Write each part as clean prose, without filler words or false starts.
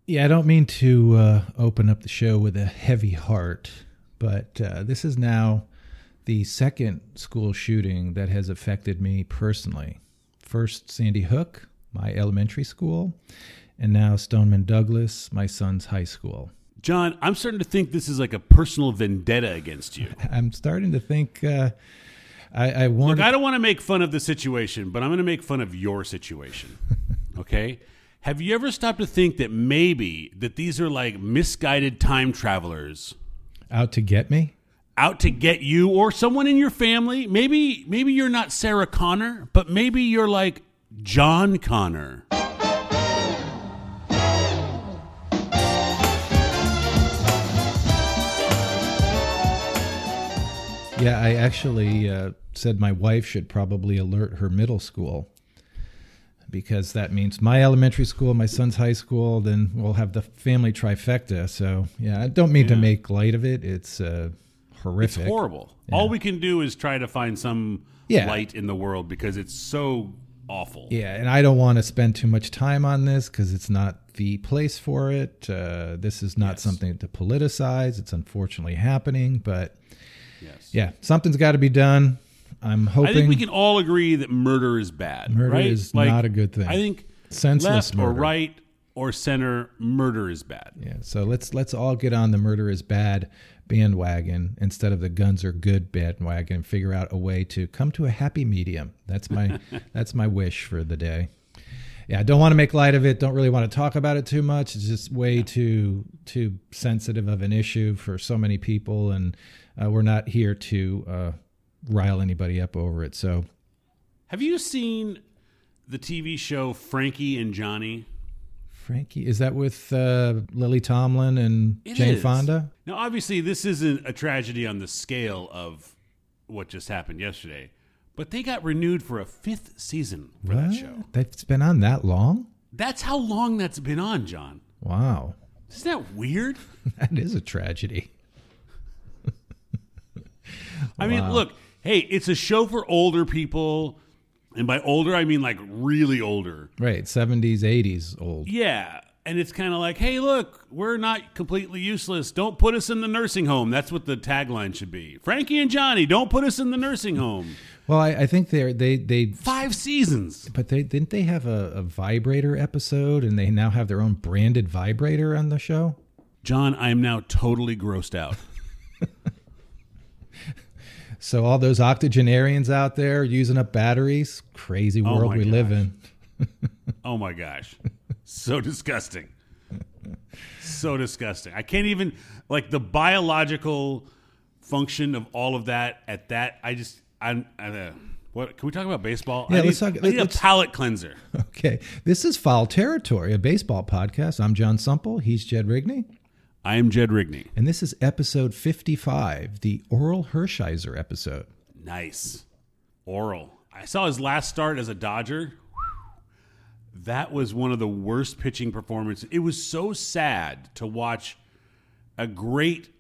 Yeah, I don't mean to open up the show with a heavy heart, but this is now the second school shooting that has affected me personally. First, Sandy Hook, my elementary school, and now Stoneman Douglas, my son's high school. John, I'm starting to think this is like a personal vendetta against you. I'm starting to think I want. Look, I don't want to make fun of the situation, but I'm going to make fun of your situation. Okay? Have you ever stopped to think that maybe that these are like misguided time travelers out to get me? Out to get you or someone in your family? Maybe you're not Sarah Connor, but maybe you're like John Connor. Yeah, I actually said my wife should probably alert her middle school, because that means my elementary school, my son's high school, then we'll have the family trifecta. So, yeah, I don't mean to make light of it. It's horrific. It's horrible. Yeah. All we can do is try to find some light in the world because it's so awful. Yeah, and I don't want to spend too much time on this because it's not the place for it. This is not something to politicize. It's unfortunately happening, but yeah, something's got to be done. I'm hoping. I think we can all agree that murder is bad. Murder right? is not a good thing. I think senseless left murder. or right or center, murder is bad. Yeah, so let's all get on the murder is bad bandwagon instead of the guns are good bandwagon and figure out a way to come to a happy medium. That's my wish for the day. Yeah, I don't want to make light of it. Don't really want to talk about it too much. It's just way too sensitive of an issue for so many people, and we're not here to rile anybody up over it. So, have you seen the TV show Frankie and Johnny? Frankie, is that with Lily Tomlin and Jane Fonda? Now, obviously, this isn't a tragedy on the scale of what just happened yesterday, but they got renewed for a 5th season for that show. That's been on that long? That's how long that's been on, John. Wow. Isn't that weird? That is a tragedy. I mean, look, hey, it's a show for older people. And by older, I mean like really older. Right, 70s, 80s old. Yeah, and it's kind of like, hey, look, we're not completely useless. Don't put us in the nursing home. That's what the tagline should be. Frankie and Johnny, don't put us in the nursing home. Well, I think they 5 seasons. But didn't they have a vibrator episode, and they now have their own branded vibrator on the show? John, I am now totally grossed out. So all those octogenarians out there using up batteries, crazy world we live in. Oh my gosh. So disgusting. So disgusting. I can't even, like, the biological function of all of that at that, what, can we talk about baseball? Yeah, I need a palate cleanser. Okay. This is Foul Territory, a baseball podcast. I'm John Sumple. He's Jed Rigney. I am Jed Rigney. And this is episode 55, the Oral Hershiser episode. Nice. Oral. I saw his last start as a Dodger. That was one of the worst pitching performances. It was so sad to watch a great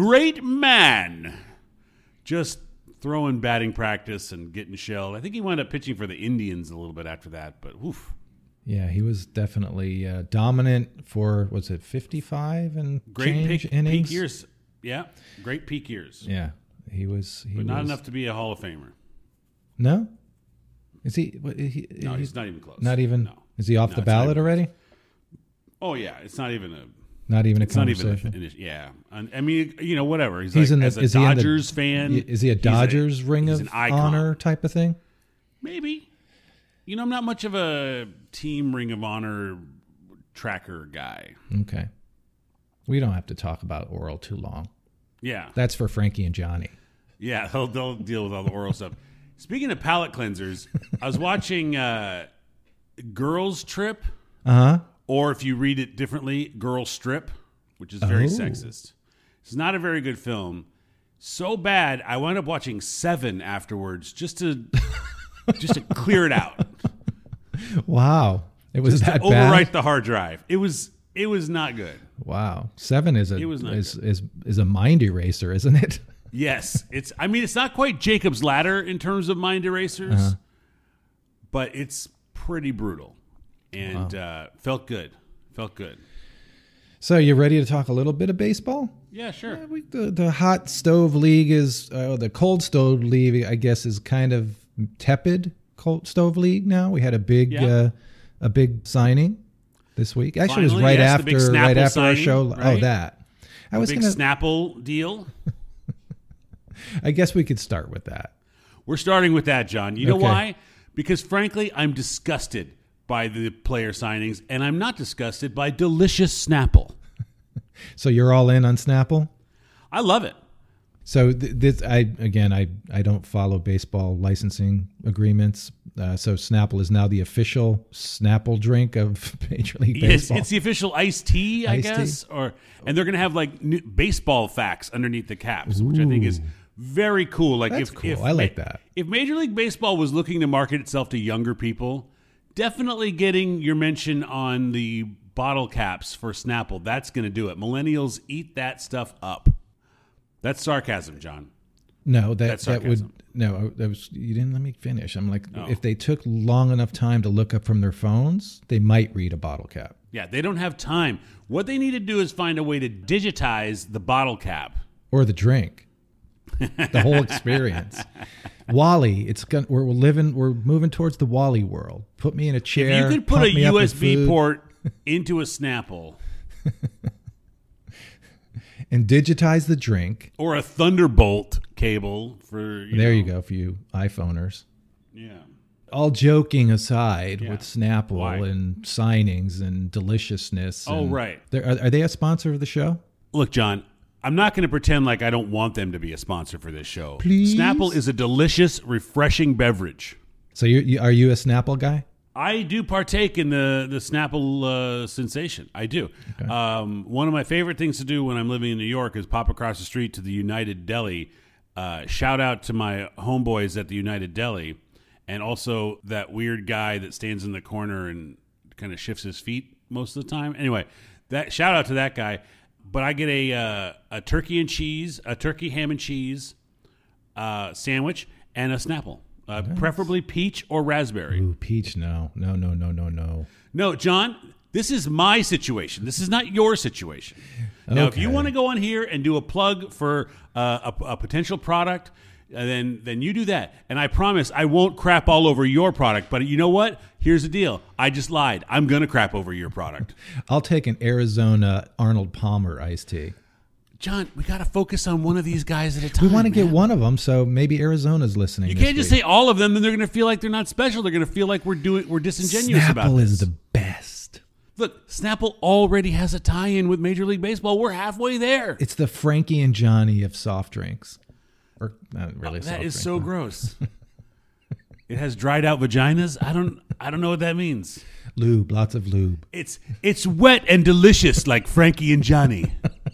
man just throwing batting practice and getting shelled. I think he wound up pitching for the Indians a little bit after that, but oof. Yeah, he was definitely dominant for, was it 55 and great innings? Peak years. Yeah, great peak years. Yeah, he was. But not enough to be a Hall of Famer. No? Is he? No, he's not even close. Not even? No. Is he off the ballot already? Oh, yeah. It's not even a... Not even a it's conversation? Not even yeah. I mean, whatever. He's like, as a Dodgers fan... Is he a Dodgers Ring of Honor type of thing? Maybe. I'm not much of a team Ring of Honor tracker guy. Okay. We don't have to talk about Oral too long. Yeah. That's for Frankie and Johnny. Yeah, they'll deal with all the oral stuff. Speaking of palate cleansers, I was watching Girls Trip. Uh-huh. Or if you read it differently, Girl Strip, which is very sexist. It's not a very good film. So bad, I wound up watching 7 afterwards just to clear it out. Wow. It was just that to bad? overwrite the hard drive. It was not good. Wow. 7 is a mind eraser, isn't it? Yes. It's not quite Jacob's Ladder in terms of mind erasers, but it's pretty brutal. And felt good. So you ready to talk a little bit of baseball? Yeah, sure. The hot stove league is the cold stove league. I guess is kind of tepid. Cold stove league now. We had a big signing this week. Actually, it was right after our show. Right? Oh, that. I was big Snapple deal. I guess we could start with that. We're starting with that, John. You know why? Because frankly, I'm disgusted by the player signings, and I'm not disgusted by delicious Snapple. So you're all in on Snapple? I love it. So I don't follow baseball licensing agreements. So Snapple is now the official Snapple drink of Major League Baseball. It's the official iced tea, I guess. And they're going to have like new baseball facts underneath the caps, which I think is very cool. Like That's cool. I like that. If Major League Baseball was looking to market itself to younger people, definitely getting your mention on the bottle caps for Snapple, that's going to do it. Millennials eat that stuff up. That's sarcasm, John. No, that would you didn't let me finish. I'm like, if they took long enough time to look up from their phones, they might read a bottle cap. Yeah, they don't have time. What they need to do is find a way to digitize the bottle cap or the drink, the whole experience. Wally, we're moving towards the Wally world. Put me in a chair. If you could put a USB port into a Snapple. And digitize the drink. Or a Thunderbolt cable for you go, for you iPhoners. Yeah. All joking aside with Snapple and signings and deliciousness. Right. Are they a sponsor of the show? Look, John, I'm not going to pretend like I don't want them to be a sponsor for this show. Please? Snapple is a delicious, refreshing beverage. So are you a Snapple guy? I do partake in the Snapple sensation. I do. Okay. One of my favorite things to do when I'm living in New York is pop across the street to the United Deli. Shout out to my homeboys at the United Deli, and also that weird guy that stands in the corner and kind of shifts his feet most of the time. Anyway, shout out to that guy. But I get a turkey ham and cheese sandwich and a Snapple. Preferably peach or raspberry. Ooh, peach, no. No, John, this is my situation. This is not your situation. Now, if you want to go on here and do a plug for a potential product, then you do that. And I promise I won't crap all over your product. But you know what? Here's the deal. I just lied. I'm going to crap over your product. I'll take an Arizona Arnold Palmer iced tea. John, we got to focus on one of these guys at a time. We want to get one of them, so maybe Arizona's listening. You can't just say all of them, then they're going to feel like they're not special. They're going to feel like we're disingenuous about this. Snapple is the best. Look, Snapple already has a tie-in with Major League Baseball. We're halfway there. It's the Frankie and Johnny of soft drinks. Or not really. That is so gross. It has dried out vaginas. I don't know what that means. Lube, lots of lube. It's wet and delicious like Frankie and Johnny.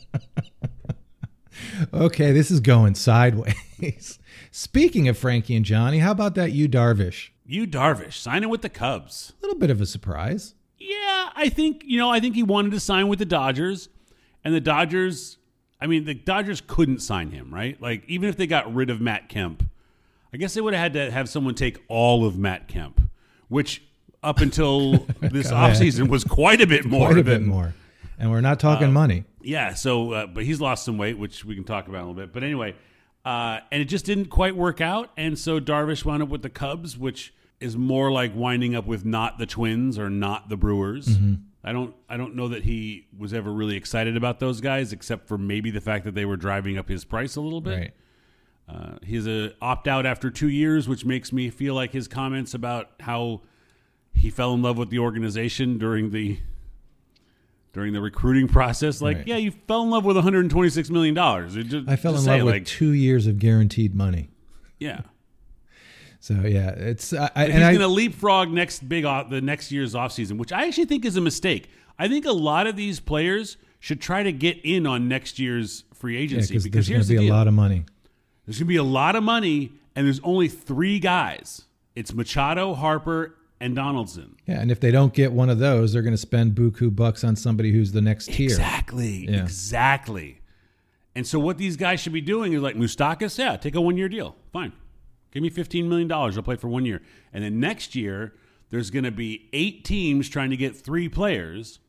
Okay, this is going sideways. Speaking of Frankie and Johnny, how about that Yu Darvish? Yu Darvish signing with the Cubs. A little bit of a surprise. Yeah, I think he wanted to sign with the Dodgers, and the Dodgers couldn't sign him, right? Like, even if they got rid of Matt Kemp, I guess they would have had to have someone take all of Matt Kemp, which up until this offseason was quite a bit more. And we're not talking money. Yeah, so, but he's lost some weight, which we can talk about in a little bit. But anyway, and it just didn't quite work out. And so Darvish wound up with the Cubs, which is more like winding up with not the Twins or not the Brewers. Mm-hmm. I don't know that he was ever really excited about those guys, except for maybe the fact that they were driving up his price a little bit. Right. He's a opt-out after 2 years, which makes me feel like his comments about how he fell in love with the organization during the recruiting process. Like, right. Yeah, you fell in love with $126 million. I fell in love with 2 years of guaranteed money. Yeah. So, yeah, it's... he's going to leapfrog the next year's offseason, which I actually think is a mistake. I think a lot of these players should try to get in on next year's free agency. Yeah, because there's going to be a lot of money. There's going to be a lot of money, and there's only 3 guys. It's Machado, Harper, and Donaldson. Yeah, and if they don't get one of those, they're going to spend buku bucks on somebody who's the next tier. Exactly. And so what these guys should be doing is like Moustakas, take a 1-year deal. Fine. Give me $15 million. I'll play for 1 year. And then next year, there's going to be 8 teams trying to get 3 players.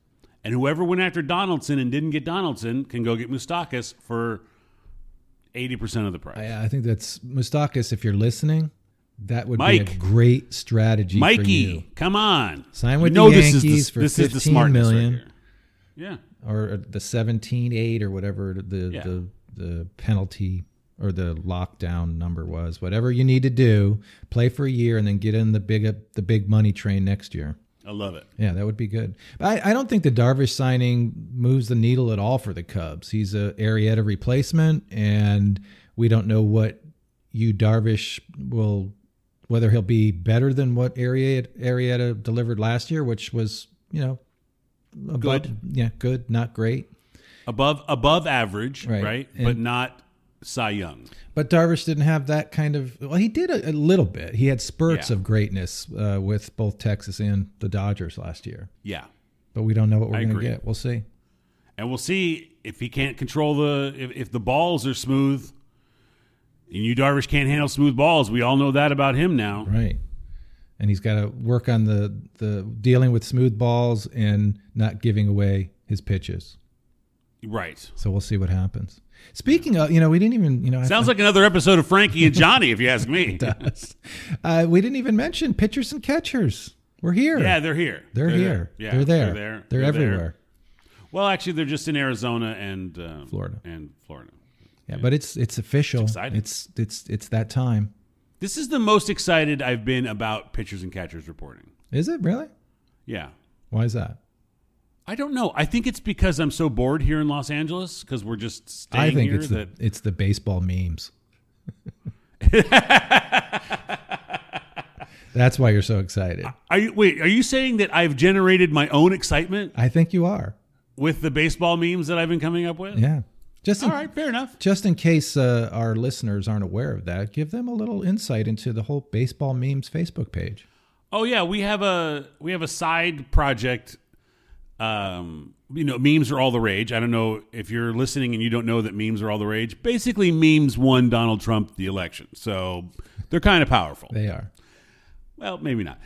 And whoever went after Donaldson and didn't get Donaldson can go get Moustakas for 80% of the price. I think that's Moustakas. If you're listening, that would Mike. be a great strategy Mikey, for you. come on. Sign with You know the this is Yankees the- for this is the $15 smartness right million. here. Yeah. Or the 17-8 or whatever the penalty or the lockdown number was. Whatever you need to do, play for a year and then get in the big money train next year. I love it. Yeah, that would be good. But I don't think the Darvish signing moves the needle at all for the Cubs. He's a Arrieta replacement, and we don't know what Darvish will, whether he'll be better than what Arrieta delivered last year, which was, above, Good. Yeah, good, not great. Above average, right? And- But not Cy Young. But Darvish didn't have that kind of. Well, he did a little bit. He had spurts Yeah. of greatness with both Texas and the Dodgers last year. Yeah. But we don't know what we're I going to agree. get. We'll see. And we'll see if he can't control if the balls are smooth. And Darvish can't handle smooth balls. We all know that about him now. Right. And he's got to work on the dealing with smooth balls and not giving away his pitches. Right. So we'll see what happens. Speaking of, we didn't even, Sounds like another episode of Frankie and Johnny, if you ask me. we didn't even mention pitchers and catchers. We're here. Yeah, they're here. They're here. Yeah, They're there. They're They're everywhere. Well, actually, they're just in Arizona and Florida. Yeah, but it's official. It's exciting. It's that time. This is the most excited I've been about pitchers and catchers reporting. Is it really? Yeah. Why is that? I don't know. I think it's because I'm so bored here in Los Angeles because we're just staying I think here. it's the baseball memes. That's why you're so excited. Are you saying that I've generated my own excitement I think you are. with the baseball memes that I've been coming up with? Yeah. All right, fair enough. Just in case our listeners aren't aware of that, give them a little insight into the whole baseball memes Facebook page. Oh yeah, we have a side project. Memes are all the rage. I don't know if you're listening and you don't know that memes are all the rage. Basically, memes won Donald Trump the election, so they're kind of powerful. They are. Well, maybe not.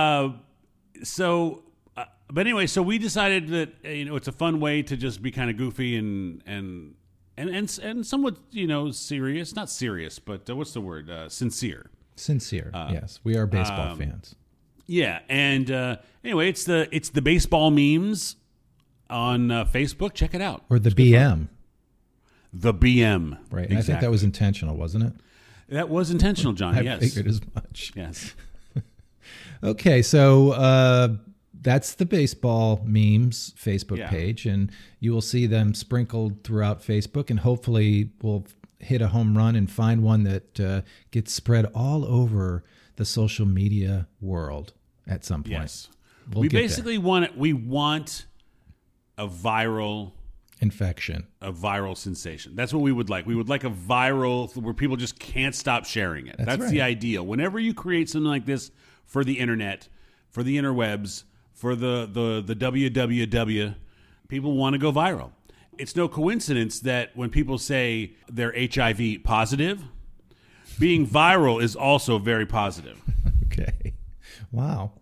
But anyway, so we decided that it's a fun way to just be kind of goofy and somewhat serious. Not serious, but what's the word? Sincere. Sincere. Yes, we are baseball fans. Yeah, and anyway, it's the baseball memes on Facebook. Check it out. Or the BM. The BM. Right. Exactly. I think that was intentional, wasn't it? That was intentional, John. I Yes. figured as much. Yes. Okay, so that's the baseball memes Facebook page, and you will see them sprinkled throughout Facebook, and hopefully we'll hit a home run and find one that gets spread all over the social media world at some point. Yes. We'll we get basically want a viral infection. A viral sensation. That's what we would like. We would like a viral where people just can't stop sharing it. That's right. the ideal. Whenever you create something like this for the internet, for the interwebs, for the www, people want to go viral. It's no coincidence that when people say they're HIV positive, being viral is also very positive. Okay. Wow.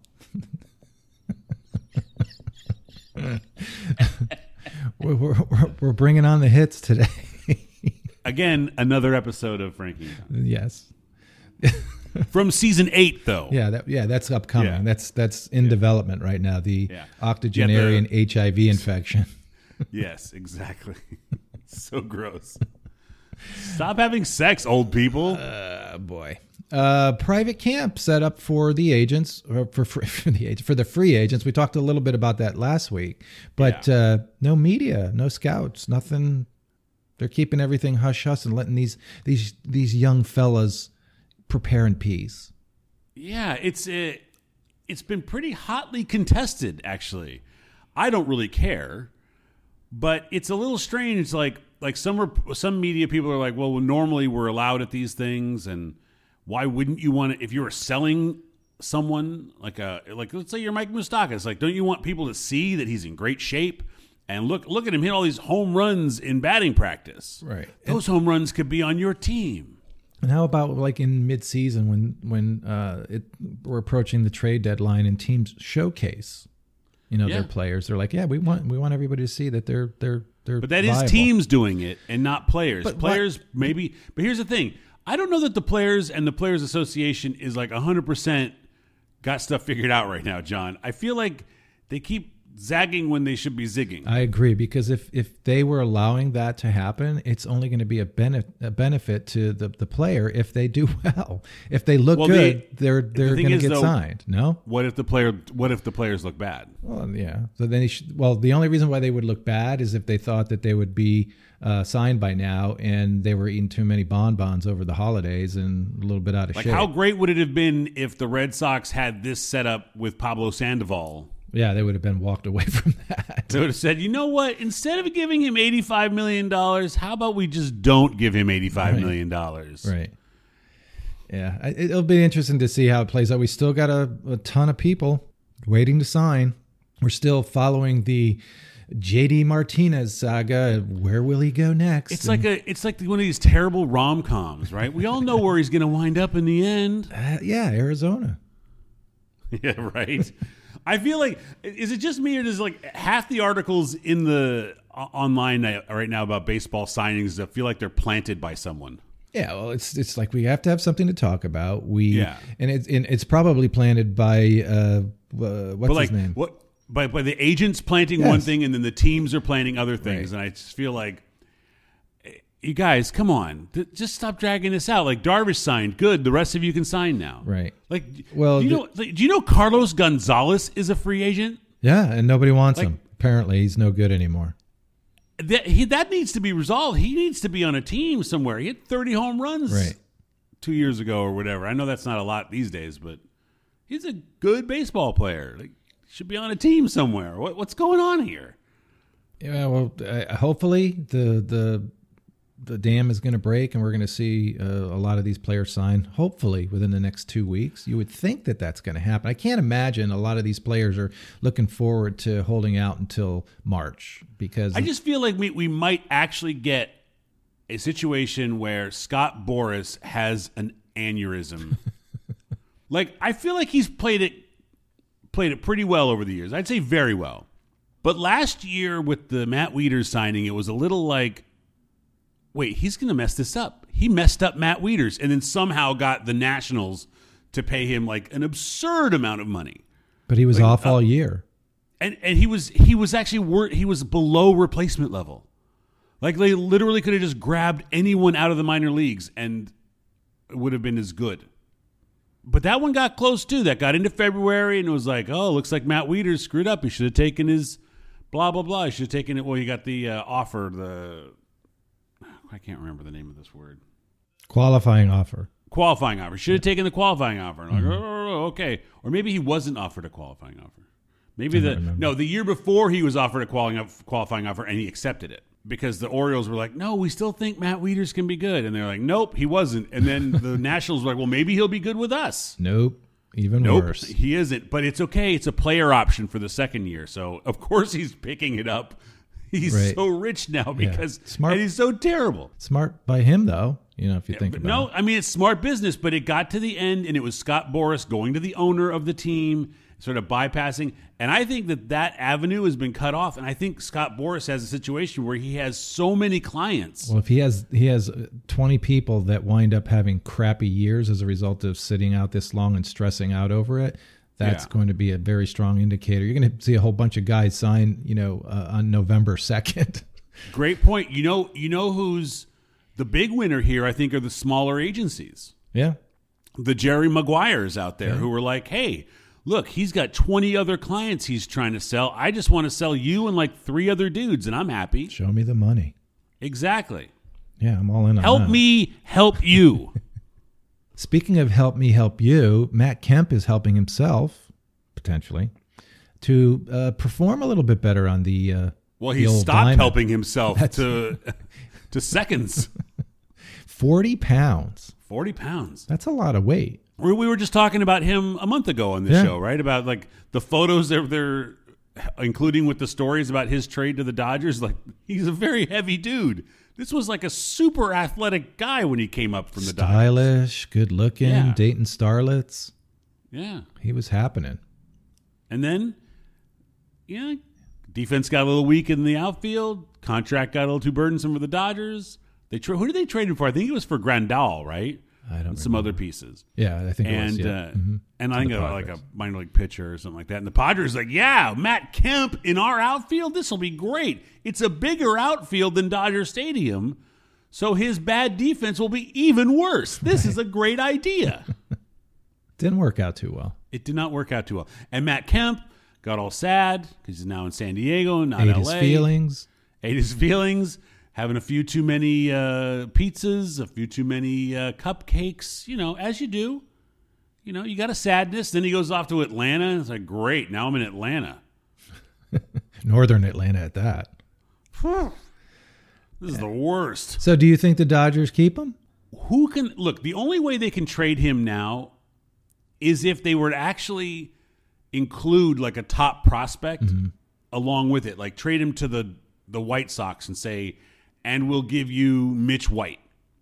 We're bringing on the hits today. Again, another episode of Frankie. Yes. From season 8, though. Yeah, that's upcoming. Yeah. That's in development right now. The Yeah. octogenarian HIV infection. Yes, exactly. So gross. Stop having sex, old people. Boy. Private camp set up for the agents, or for the free agents. We talked a little bit about that last week, but no media, no scouts, nothing. They're keeping everything hush hush and letting these young fellas prepare in peace. Yeah, it's been pretty hotly contested, actually. I don't really care, but it's a little strange. Like some media people are like, well, normally we're allowed at these things, and why wouldn't you want to? If you were selling someone like let's say you're Mike Moustakas, like, don't you want people to see that he's in great shape? And look at him hit all these home runs in batting practice. Right. Those home runs could be on your team. And how about like in mid-season when we're approaching the trade deadline and teams showcase their players. They're like, yeah, we want everybody to see that they're But that viable. is teams doing it and not players. But players maybe. But here's the thing. I don't know that the players and the Players Association is like 100% got stuff figured out right now, John. I feel like they keep zagging when they should be zigging. I agree, because if they were allowing that to happen, it's only going to be a benefit to the player if they do well. If they look good, they're going to get signed. No? What if the players look bad? Well, yeah. So then the only reason why they would look bad is if they thought that they would be signed by now and they were eating too many bonbons over the holidays and a little bit out of shape. How great would it have been if the Red Sox had this set up with Pablo Sandoval? Yeah, they would have been walked away from that. They would have said, you know what? Instead of giving him $85 million, how about we just don't give him $85 million? Right. Yeah, it'll be interesting to see how it plays out. We still got a ton of people waiting to sign. We're still following the JD Martinez saga. Where will he go next? It's like one of these terrible rom-coms, right? We all know where he's going to wind up in the end. Yeah, Arizona. Yeah, right. I feel like, is it just me, or does like half the articles in the online right now about baseball signings, I feel like they're planted by someone? Yeah, well, it's like we have to have something to talk about. And it's probably planted by what's his name? What by the agents planting one thing, and then the teams are planting other things, and I just feel like, you guys, come on, just stop dragging this out. Like, Darvish signed, good. The rest of you can sign now, right? Like, well, do you know Carlos Gonzalez is a free agent? Yeah, and nobody wants him. Apparently, he's no good anymore. That needs to be resolved. He needs to be on a team somewhere. He had 30 home runs 2 years ago or whatever. I know that's not a lot these days, but he's a good baseball player. Like, should be on a team somewhere. What's going on here? Yeah, well, hopefully the dam is going to break and we're going to see a lot of these players sign, hopefully within the next 2 weeks. You would think that that's going to happen. I can't imagine a lot of these players are looking forward to holding out until March, because I just feel like we might actually get a situation where Scott Boras has an aneurysm. Like, I feel like he's played it pretty well over the years. I'd say very well. But last year with the Matt Wieters signing, it was a little like, wait, he's going to mess this up. He messed up Matt Wieters and then somehow got the Nationals to pay him like an absurd amount of money. But he was off all year. And he was actually he was below replacement level. Like, they literally could have just grabbed anyone out of the minor leagues and it would have been as good. But that one got close too. That got into February and it was like, oh, looks like Matt Wieters screwed up. He should have taken his blah, blah, blah. He should have taken it. Well, he got the offer, I can't remember the name of this word. Qualifying offer. Should have taken the qualifying offer. And like, oh, okay. Or maybe he wasn't offered a qualifying offer. Maybe the year before he was offered a qualifying offer and he accepted it because the Orioles were like, no, we still think Matt Wieters can be good. And they're like, nope, he wasn't. And then the Nationals were like, well, maybe he'll be good with us. Nope. Even worse. He isn't. But it's okay. It's a player option for the second year. So, of course, he's picking it up. He's so rich now because smart, and he's so terrible. Smart by him, though, if you think about it. No, I mean, it's smart business, but it got to the end, and it was Scott Boras going to the owner of the team, sort of bypassing. And I think that avenue has been cut off, and I think Scott Boras has a situation where he has so many clients. Well, if he has 20 people that wind up having crappy years as a result of sitting out this long and stressing out over it, that's going to be a very strong indicator. You're going to see a whole bunch of guys sign, on November 2nd. Great point. You know who's the big winner here, I think, are the smaller agencies. Yeah. The Jerry Maguires out there who were like, hey, look, he's got 20 other clients he's trying to sell. I just want to sell you and like 3 other dudes, and I'm happy. Show me the money. Exactly. Yeah, I'm all in on Help that. me help you. Speaking of help me help you, Matt Kemp is helping himself, potentially, to perform a little bit better on the well, he stopped diamond. Helping himself to seconds. 40 pounds. 40 pounds. That's a lot of weight. We were just talking about him a month ago on this show, right? About like the photos they're including with the stories about his trade to the Dodgers. Like, he's a very heavy dude. This was like a super athletic guy when he came up from the Dodgers. Stylish, good looking, dating starlets. Yeah. He was happening. And then yeah, defense got a little weak in the outfield. Contract got a little too burdensome for the Dodgers. Who did they trade him for? I think it was for Grandal, right? I don't and some other pieces. Yeah, I think it was. And I think like a minor league pitcher or something like that. And the Padres like, yeah, Matt Kemp in our outfield, this will be great. It's a bigger outfield than Dodger Stadium, so his bad defense will be even worse. This is a great idea. Didn't work out too well. It did not work out too well. And Matt Kemp got all sad because he's now in San Diego, not Ate LA. Ate his feelings. Having a few too many pizzas, a few too many cupcakes, as you do. You got a sadness. Then he goes off to Atlanta. It's like, great, now I'm in Atlanta. Northern Atlanta at that. This is the worst. So do you think the Dodgers keep him? Look, the only way they can trade him now is if they were to actually include like a top prospect along with it. Like trade him to the White Sox and say, and we'll give you Mitch White,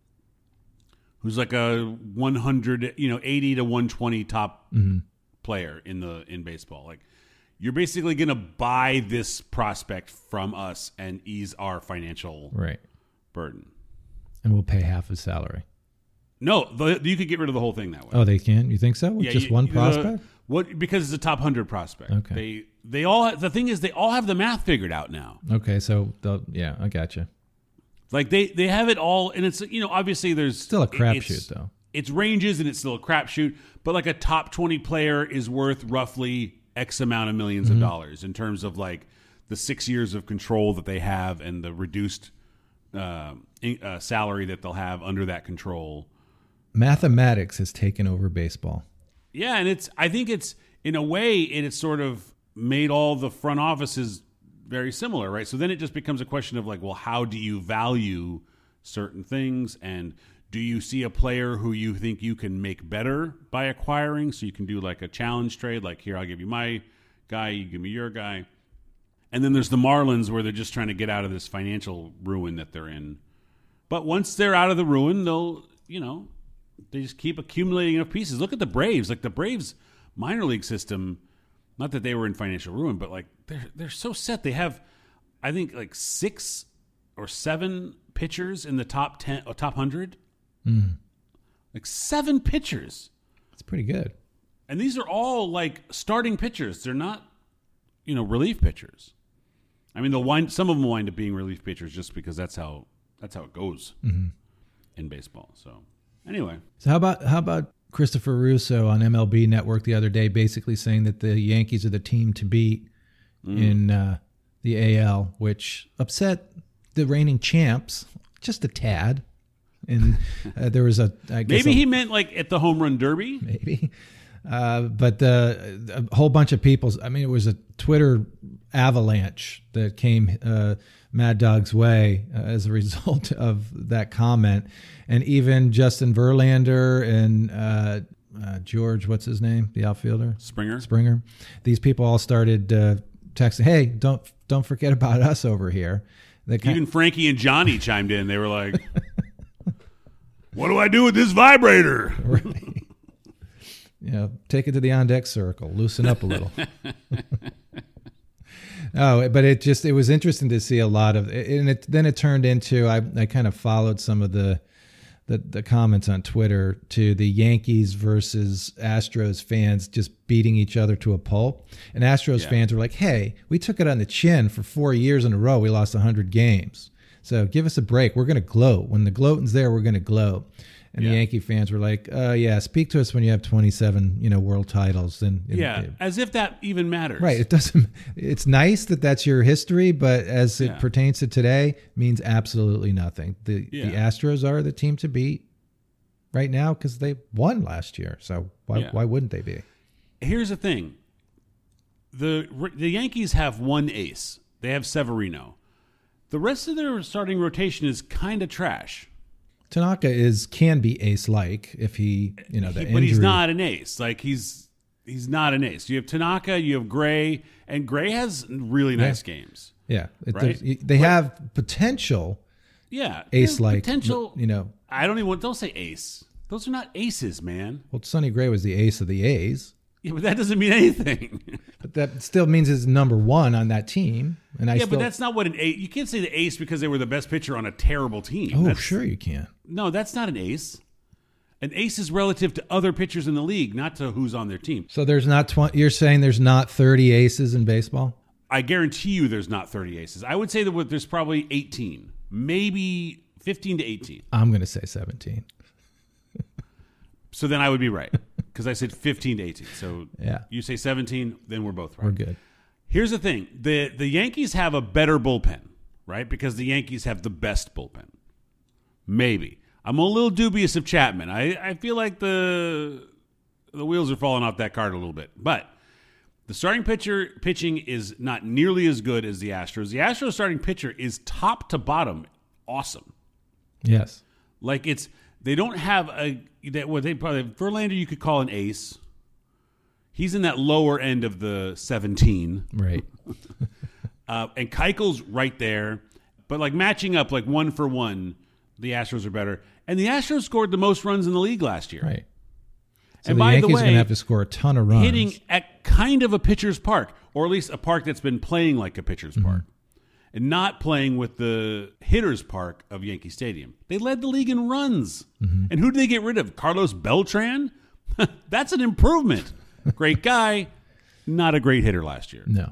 who's like a 100, 80 to 120 top player in baseball. Like, you're basically going to buy this prospect from us and ease our financial burden. And we'll pay half his salary. No, you could get rid of the whole thing that way. Oh, they can? You think so? With just one prospect? Because it's a top 100 prospect. Okay. The thing is, they all have the math figured out now. Okay, so I gotcha. Like they have it all, and it's obviously there's still a crapshoot though. It's ranges, and it's still a crapshoot. But like a top 20 player is worth roughly X amount of millions of dollars in terms of like the 6 years of control that they have and the reduced salary that they'll have under that control. Mathematics has taken over baseball. Yeah, and I think it's in a way it's sort of made all the front offices very similar, right? So then it just becomes a question of like, well, how do you value certain things, and do you see a player who you think you can make better by acquiring? So you can do like a challenge trade, like here, I'll give you my guy, you give me your guy. And then there's the Marlins where they're just trying to get out of this financial ruin that they're in. But once they're out of the ruin, they'll, they just keep accumulating enough pieces. Look at the Braves. Like the Braves minor league system, not that they were in financial ruin, but like they're so set. They have, I think, like 6 or 7 pitchers in the top 10 or top 100. Like 7 pitchers. That's pretty good. And these are all like starting pitchers. They're not, relief pitchers. I mean, some of them wind up being relief pitchers just because that's how it goes in baseball. So anyway, so how about Christopher Russo on MLB Network the other day, basically saying that the Yankees are the team to beat in the AL, which upset the reigning champs just a tad. And there was maybe he meant like at the home run derby, maybe. But a whole bunch of people, it was a Twitter avalanche that came Mad Dog's way as a result of that comment. And even Justin Verlander and George, what's his name? The outfielder? Springer. These people all started texting, hey, don't forget about us over here. Even Frankie and Johnny chimed in. They were like, what do I do with this vibrator? Right. Take it to the on-deck circle. Loosen up a little. But it was interesting to see a lot of it. And then it turned into, I kind of followed some of the comments on Twitter to the Yankees versus Astros fans just beating each other to a pulp. And Astros fans were like, hey, we took it on the chin for 4 years in a row. We lost 100 games. So give us a break. We're going to gloat. When the gloating's there, we're going to gloat. And the Yankee fans were like, speak to us when you have 27, world titles. As if that even matters. Right. It doesn't. It's nice that that's your history, but as it pertains to today, means absolutely nothing. The Astros are the team to beat right now because they won last year. So why wouldn't they be? Here's the thing. The Yankees have one ace. They have Severino. The rest of their starting rotation is kind of trash. Tanaka can be ace-like if he, the injury. But he's not an ace. Like he's not an ace. You have Tanaka, you have Gray, and Gray has really nice games. Yeah, right? They have potential. Yeah, ace-like. Potential. Don't say ace. Those are not aces, man. Well, Sonny Gray was the ace of the A's. Yeah, but that doesn't mean anything. But that still means it's number one on that team. And but that's not what an ace. You can't say the ace because they were the best pitcher on a terrible team. Oh, sure you can. No, that's not an ace. An ace is relative to other pitchers in the league, not to who's on their team. So there's not 20. You're saying there's not 30 aces in baseball? I guarantee you there's not 30 aces. I would say that there's probably 18, maybe 15 to 18. I'm going to say 17. So then I would be right because I said 15 to 18. So yeah. You say 17, then we're both right. We're good. Here's the thing. The Yankees have a better bullpen, right? Because the Yankees have the best bullpen. Maybe. I'm a little dubious of Chapman. I feel like the wheels are falling off that cart a little bit. But the starting pitching is not nearly as good as the Astros. The Astros starting pitcher is top to bottom awesome. Yes. Like they don't have what they probably Verlander you could call an ace. He's in that lower end of the 17. Right. And Keuchel's right there. But like matching up like 1 for 1, the Astros are better. And the Astros scored the most runs in the league last year. Right. So and the by Yankees the way, are going to have to score a ton of runs. Hitting at kind of a pitcher's park, or at least a park that's been playing like a pitcher's park, and not playing with the hitter's park of Yankee Stadium. They led the league in runs. And who did they get rid of? Carlos Beltran? That's an improvement. Great guy, not a great hitter last year. No.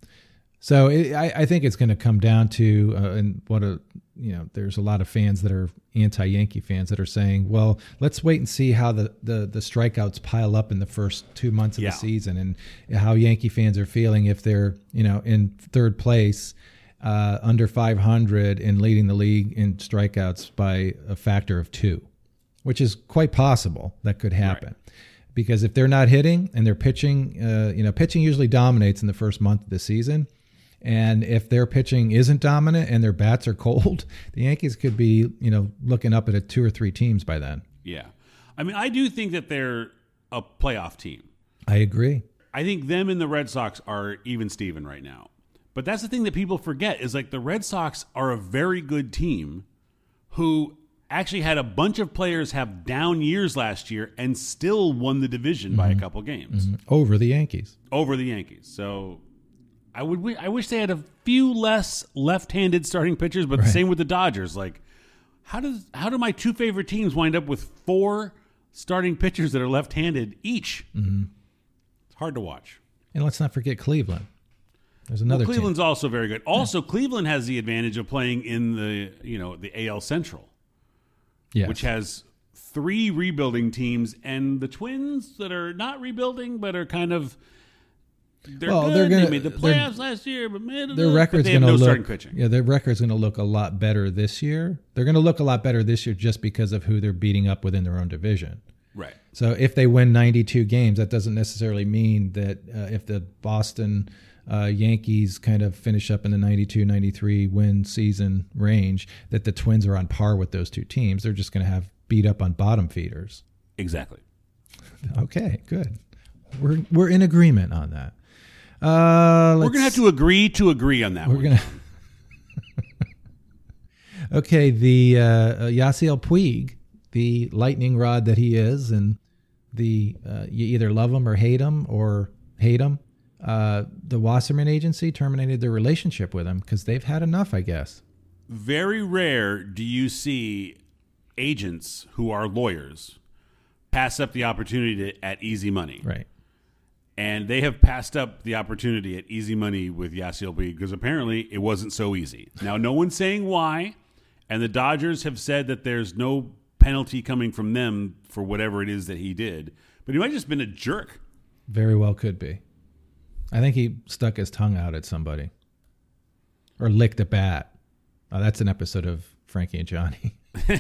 So I think it's going to come down to, and there's a lot of fans that are anti-Yankee fans that are saying, well, let's wait and see how the strikeouts pile up in the first 2 months of the season and how Yankee fans are feeling if they're, in third place, under 500 and leading the league in strikeouts by a factor of 2, which is quite possible that could happen. Right. Because if they're not hitting and they're pitching, pitching usually dominates in the first month of the season. And if their pitching isn't dominant and their bats are cold, the Yankees could be, looking up at 2 or 3 teams by then. Yeah. I mean, I do think that they're a playoff team. I agree. I think them and the Red Sox are even Steven right now. But that's the thing that people forget is like the Red Sox are a very good team who actually had a bunch of players have down years last year and still won the division by a couple games. Over the Yankees. So I wish they had a few less left-handed starting pitchers, but the same with the Dodgers. Like, how do my 2 favorite teams wind up with 4 starting pitchers that are left-handed each? It's hard to watch. And let's not forget Cleveland. There's another Cleveland's team. also very good. Also, Cleveland has the advantage of playing in the AL Central, which has 3 rebuilding teams, and the Twins that are not rebuilding but are kind of. They're good. They made the playoffs last year, but their record's going to look. Starting pitching. Yeah, their record's going to look a lot better this year. They're going to look a lot better this year just because of who they're beating up within their own division. Right. So if they win 92 games, that doesn't necessarily mean that if the Boston Yankees kind of finish up in the 92, 93 win season range, that the Twins are on par with those 2 teams. They're just going to have beat up on bottom feeders. Exactly. Okay, good. We're in agreement on that. We're going to have to agree on that. Okay, the Yasiel Puig, the lightning rod that he is, and you either love him or hate him, the Wasserman Agency terminated their relationship with him because they've had enough, I guess. Very rare do you see agents who are lawyers pass up the opportunity at easy money. Right. And they have passed up the opportunity at easy money with Yasiel Puig because apparently it wasn't so easy. Now, no one's saying why, and the Dodgers have said that there's no penalty coming from them for whatever it is that he did. But he might have just been a jerk. Very well could be. I think he stuck his tongue out at somebody. Or licked a bat. Oh, that's an episode of Frankie and Johnny.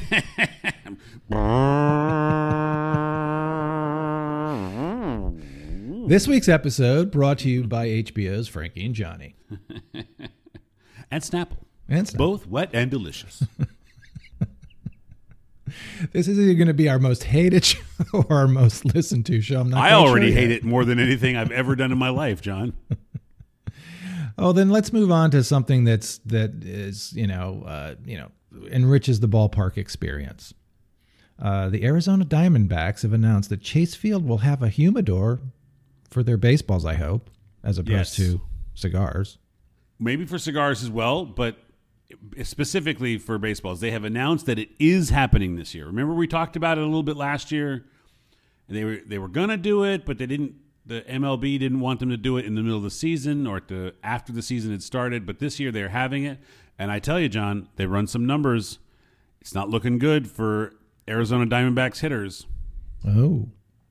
This week's episode brought to you by HBO's Frankie and Johnny. And Snapple. And Snapple. Both wet and delicious. This is either going to be our most hated show or our most listened to show. I already hate it more than anything I've ever done in my life, John. Oh, then let's move on to something that is enriches the ballpark experience. The Arizona Diamondbacks have announced that Chase Field will have a humidor for their baseballs, I hope, as opposed Yes. to cigars. Maybe for cigars as well, but specifically for baseballs. They have announced that it is happening this year. Remember we talked about it a little bit last year? They were going to do it, but they didn't. The MLB didn't want them to do it in the middle of the season or after the season had started. But this year they're having it. And I tell you, John, they run some numbers. It's not looking good for Arizona Diamondbacks hitters. Oh.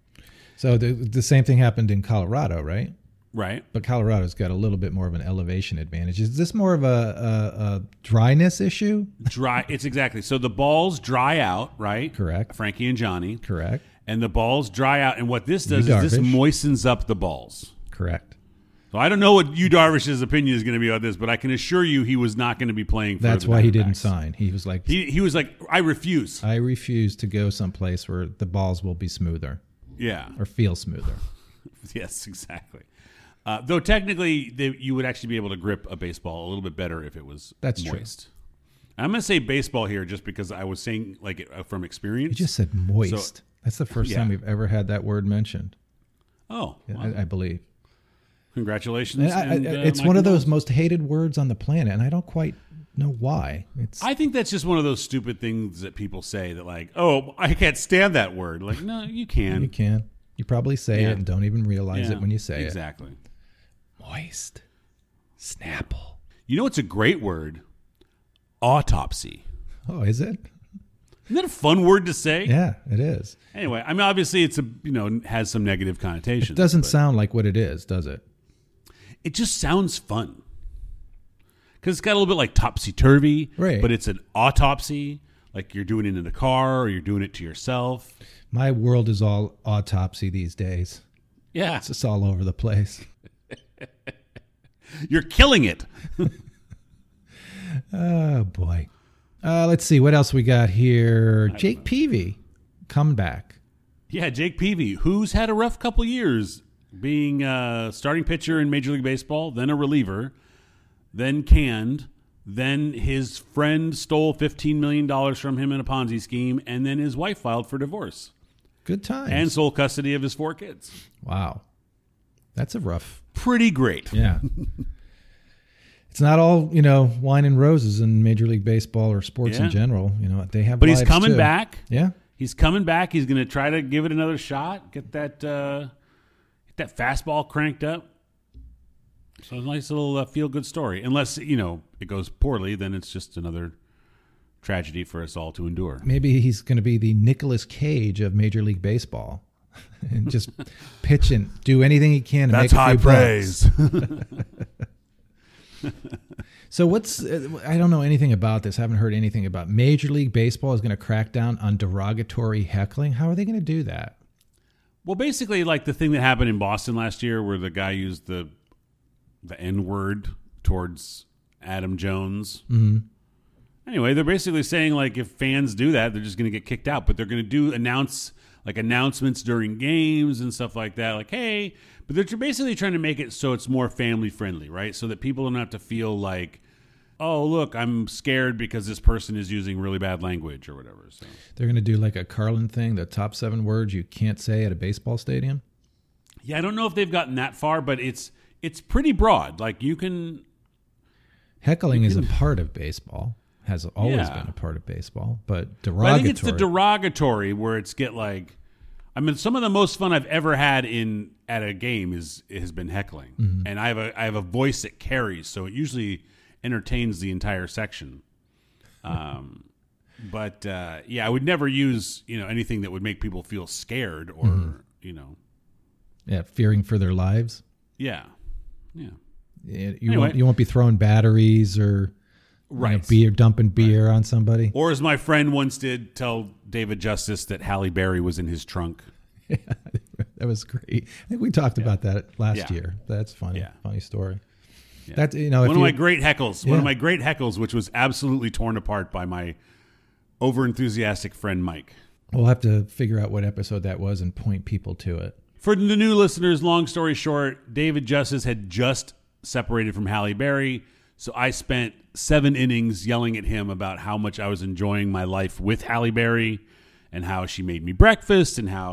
So the same thing happened in Colorado, right? Right. But Colorado's got a little bit more of an elevation advantage. Is this more of a dryness issue? Dry. It's exactly. So the balls dry out, right? Correct. Frankie and Johnny. Correct. And the balls dry out. And what this does Yu is this Darvish. moistens up the balls. Correct. So I don't know what Yu Darvish's opinion is going to be on this, but I can assure you he was not going to be playing for That's the why he didn't Diamondbacks. sign. He was like, He was like, I refuse. I refuse to go someplace where the balls will be smoother Yeah. or feel smoother. Yes, exactly. Though technically, you would actually be able to grip a baseball a little bit better if it was That's true. moist. I'm going to say baseball here just because I was saying like from experience. You just said moist. That's the first Yeah. time we've ever had that word mentioned, Oh, wow. I believe. Congratulations. And and, it's my one of those condolences. most hated words on the planet, and I don't quite know why. I think that's just one of those stupid things that people say that like, oh, I can't stand that word. Like, no, you can. You can. You probably say Yeah. it and don't even realize Yeah, it when you say exactly. it. Moist. Snapple. You know what's a great word? Autopsy. Oh, is it? Isn't that a fun word to say? Yeah, it is. Anyway, I mean, obviously, it's has some negative connotations. It doesn't but sound like what it is, does it? It just sounds fun because it's got a little bit like topsy turvy, Right. But it's an autopsy, like you're doing it in the car or you're doing it to yourself. My world is all autopsy these days. Yeah, It's just all over the place. you're killing it. Oh, boy. Let's see. What else we got here? Jake Peavy coming back. Yeah, Jake Peavy, who's had a rough couple years being a starting pitcher in Major League Baseball, then a reliever, then canned, then his friend stole $15 million from him in a Ponzi scheme, and then his wife filed for divorce Good times. and sole custody of his 4 kids. Wow. That's a rough. Pretty great. Yeah. It's not all, wine and roses in Major League Baseball or sports Yeah. in general. They have But he's lives, coming too. back. Yeah. He's coming back. He's going to try to give it another shot. Get that fastball cranked up. So a nice little feel-good story. Unless it goes poorly, then it's just another tragedy for us all to endure. Maybe he's going to be the Nicolas Cage of Major League Baseball and just pitch and do anything he can to make a few bucks. So I don't know anything about this. Haven't heard anything about Major League Baseball is going to crack down on derogatory heckling. How are they going to do that? Well, basically, like the thing that happened in Boston last year where the guy used the N-word towards Adam Jones. Mm-hmm. Anyway, they're basically saying, like, if fans do that, they're just going to get kicked out. But they're going to do announcements during games and stuff like that. Like, hey, but they're basically trying to make it so it's more family-friendly, right? So that people don't have to feel like, oh, look, I'm scared because this person is using really bad language or whatever. So They're going to do like a Carlin thing, the top 7 words you can't say at a baseball stadium. yeah, I don't know if they've gotten that far, but it's pretty broad. Like, you can... Heckling is a part of baseball. Has always Yeah. been a part of baseball, but But derogatory. I think it's the derogatory where it's some of the most fun I've ever had at a game has been heckling, Mm-hmm. and I have a voice that carries, so it usually entertains the entire section. But I would never use anything that would make people feel scared or Mm-hmm. Yeah, fearing for their lives. yeah. You won't be throwing batteries or Right. dumping beer on somebody. Or as my friend once did, tell David Justice that Halle Berry was in his trunk. That was great. I think we talked about that last Yeah. year. That's funny. Yeah. Funny story. Yeah. That's One of my great heckles. One Yeah. of my great heckles, which was absolutely torn apart by my over-enthusiastic friend Mike. We'll have to figure out what episode that was and point people to it. For the new listeners, long story short, David Justice had just separated from Halle Berry, so I spent 7 innings yelling at him about how much I was enjoying my life with Halle Berry and how she made me breakfast and how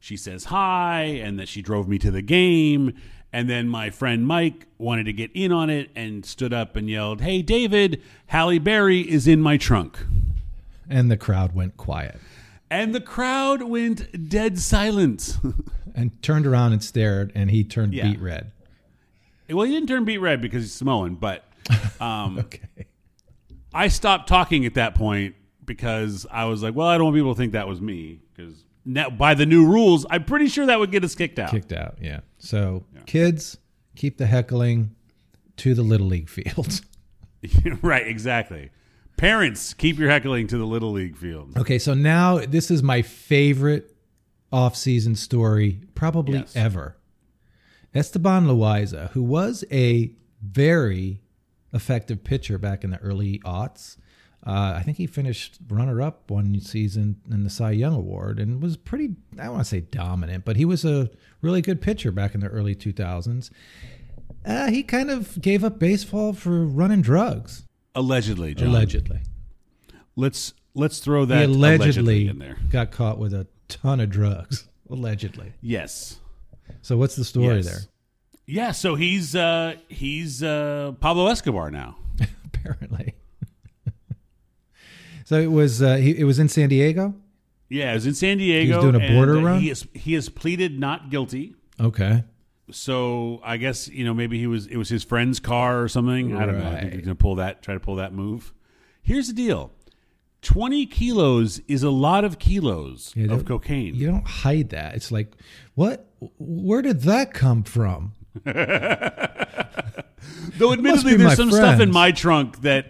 she says hi and that she drove me to the game. And then my friend Mike wanted to get in on it and stood up and yelled, "Hey, David, Halle Berry is in my trunk." And the crowd went quiet. And the crowd went dead silent. And turned around and stared, and he turned Yeah. beet red. Well, he didn't turn beet red because he's Samoan, but Okay. I stopped talking at that point because I was like, well, I don't want people to think that was me because now, by the new rules, I'm pretty sure that would get us kicked out. Kicked out, yeah. So, kids, keep the heckling to the Little League fields. Right, exactly. Parents, keep your heckling to the Little League field. Okay, so now this is my favorite off-season story probably Yes. ever. Esteban Loaiza, who was a very effective pitcher back in the early aughts. I think he finished runner-up one season in the Cy Young Award and was pretty, I don't want to say dominant, but he was a really good pitcher back in the early 2000s. He kind of gave up baseball for running drugs. Allegedly, John. Allegedly. Let's throw that He allegedly in there. got caught with a ton of drugs. Allegedly. Yes. So what's the story Yes. there? Yeah, so he's Pablo Escobar now. Apparently. So it was in San Diego? Yeah, it was in San Diego. doing a border and, run? He has pleaded not guilty. Okay. So I guess maybe it was his friend's car or something. I don't know. I think he's gonna try to pull that move. Here's the deal: 20 kilos is a lot of kilos of cocaine. You don't hide that. It's like, what? Where did that come from? Though admittedly, be my there's some stuff in friends. my trunk that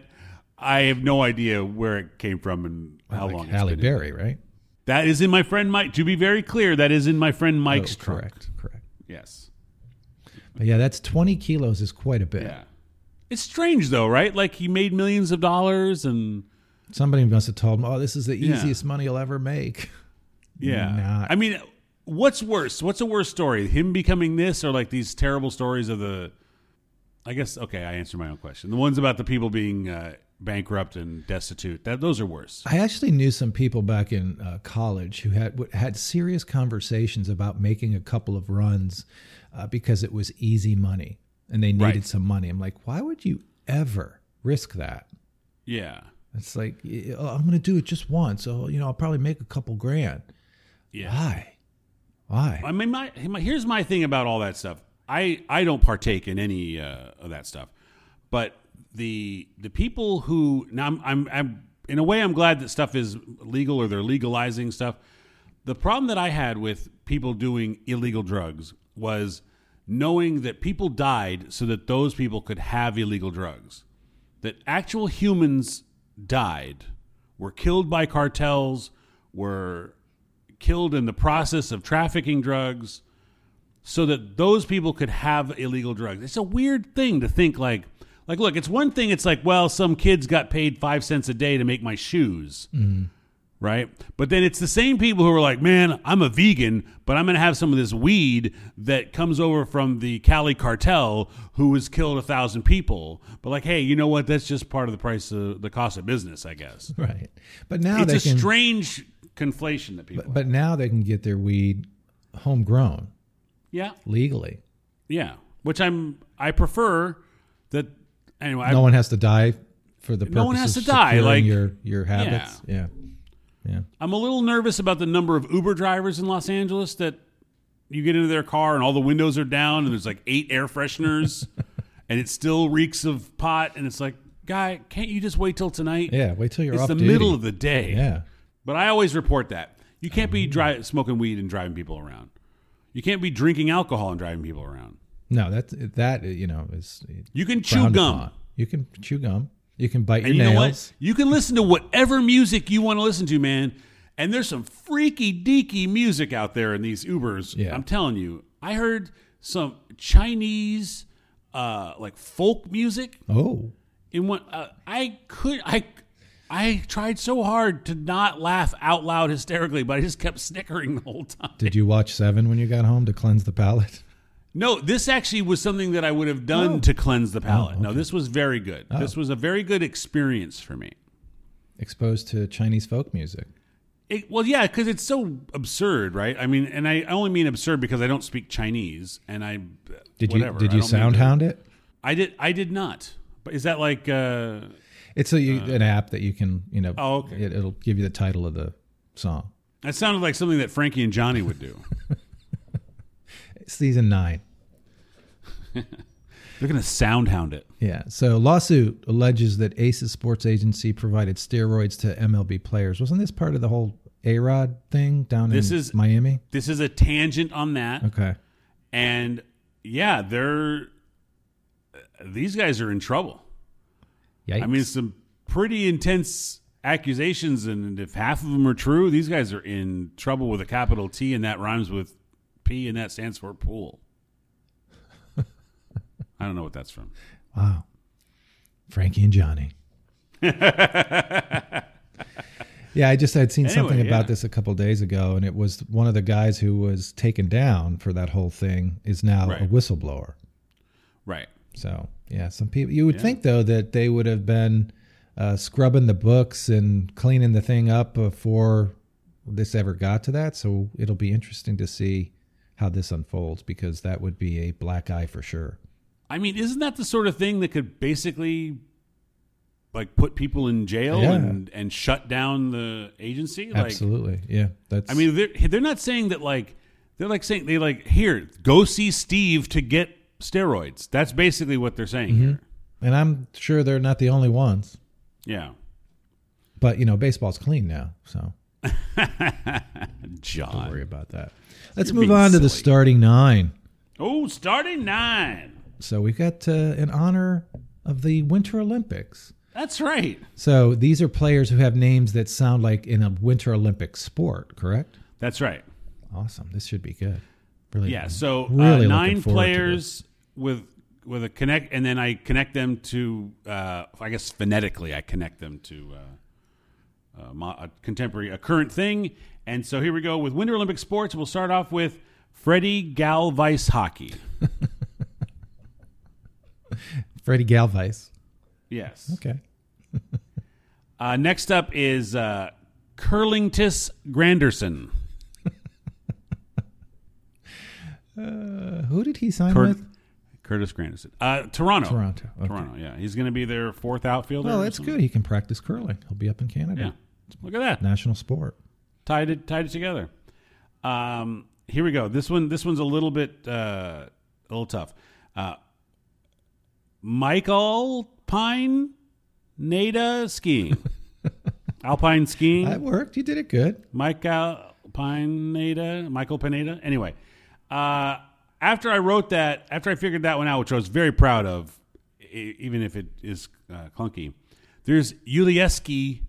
I have no idea where it came from and how Like long. Halle it's been in. Berry, right? That is in my friend Mike. To be very clear, that is in my friend Mike's Oh, trunk. correct. Yes. But yeah, that's 20 kilos is quite a bit. Yeah. It's strange though, right? Like he made millions of dollars and Somebody must have told him, "Oh, this is the Yeah. easiest money you'll ever make." yeah. Not. I mean, what's worse? What's a worse story? Him becoming this or like these terrible stories of the I guess okay, I answered my own question. The ones about the people being bankrupt and destitute. Those are worse. I actually knew some people back in college who had serious conversations about making a couple of runs because it was easy money and they needed Right. some money. I'm like, why would you ever risk that? Yeah. It's like, oh, I'm going to do it just once. So, I'll probably make a couple grand. Yeah. Why? I mean, here's my thing about all that stuff. I don't partake in any of that stuff, but the people who now I'm in a way I'm glad that stuff is legal or they're legalizing stuff. The problem that I had with people doing illegal drugs was knowing that people died so that those people could have illegal drugs. That actual humans died, were killed by cartels, were killed in the process of trafficking drugs so that those people could have illegal drugs. It's a weird thing to think like look, it's one thing. It's like, well, some kids got paid 5 cents a day to make my shoes. Right. But then it's the same people who are like, man, I'm a vegan, but I'm going to have some of this weed that comes over from the Cali cartel who has killed 1,000 people. But like, hey, you know what? That's just part of the price of the cost of business, I guess. Right. But now It's they a can, strange conflation that people but now they can get their weed homegrown yeah. legally. Yeah. Which I prefer that. Anyway, No one has to die for the purpose No one has of to die, securing like- your habits. Yeah. I'm a little nervous about the number of Uber drivers in Los Angeles that you get into their car and all the windows are down and there's like 8 air fresheners and it still reeks of pot. And it's like, guy, can't you just wait till tonight? Yeah. Wait till you're It's off the duty. middle of the day. Yeah. But I always report that. You can't be smoking weed and driving people around. You can't be drinking alcohol and driving people around. No, that is You can chew frowned gum. upon. You can chew gum. You can bite And your you know nails. what? You can listen to whatever music you want to listen to, man. And there's some freaky deaky music out there in these Ubers. Yeah. I'm telling you. I heard some Chinese like folk music Oh, in one I tried so hard to not laugh out loud hysterically, but I just kept snickering the whole time. did you watch Seven when you got home to cleanse the palate? No, this actually was something that I would have done to cleanse the palate. No, this was very good. This was a very good experience for me. Exposed to Chinese folk music. Well, yeah, because it's so absurd, right? I mean, and I only mean absurd because I don't speak Chinese, and Did whatever. you soundhound it? I did not. But is that like? It's an app that you can, Oh, okay. It'll give you the title of the song. That sounded like something that Frankie and Johnny would do. Season 9. They're going to soundhound it. Yeah. So lawsuit alleges that Aces Sports Agency provided steroids to MLB players. Wasn't this part of the whole A-Rod thing down in Miami? This is a tangent on that. Okay. And yeah, these guys are in trouble. Yikes. I mean, some pretty intense accusations, and if half of them are true, these guys are in trouble with a capital T, and that rhymes with P, and that stands for pool. I don't know what that's from. Wow. Frankie and Johnny. Yeah, I'd seen something about this a couple days ago, and it was one of the guys who was taken down for that whole thing is now a whistleblower. Right. So, yeah, some people, you would think, though, that they would have been scrubbing the books and cleaning the thing up before this ever got to that. So it'll be interesting to see how this unfolds, because that would be a black eye for sure. I mean, isn't that the sort of thing that could basically like put people in jail and shut down the agency? Absolutely. Yeah. I mean, they're not saying that they're saying here, go see Steve to get steroids. That's basically what they're saying here. And I'm sure they're not the only ones. Yeah. But, baseball's clean now, so John, don't worry about that. Let's move on to the starting 9. Oh, starting 9. So we've got in honor of the Winter Olympics. That's right. So these are players who have names that sound like in a Winter Olympic sport, correct? That's right. Awesome. This should be good. Really. Yeah. So really 9 players with a connect, and then I connect them to, I guess phonetically, I connect them to a current thing. And so here we go with Winter Olympic sports. We'll start off with Freddie Galvice hockey. Freddie Galvice. Yes. Okay. Next up is Curlingtis Granderson. Who did he sign with? Curtis Granderson. Toronto. Okay. Toronto, yeah. He's going to be their 4th outfielder. Well, that's good. He can practice curling. He'll be up in Canada. Yeah. Look at that. National sport. Tied it together. Here we go. This one's a little bit a little tough. Michael Pine Nada skiing. Alpine skiing. That worked. You did it good. Michael Pineda. Anyway, after I figured that one out, which I was very proud of, even if it is clunky, there's Yulieski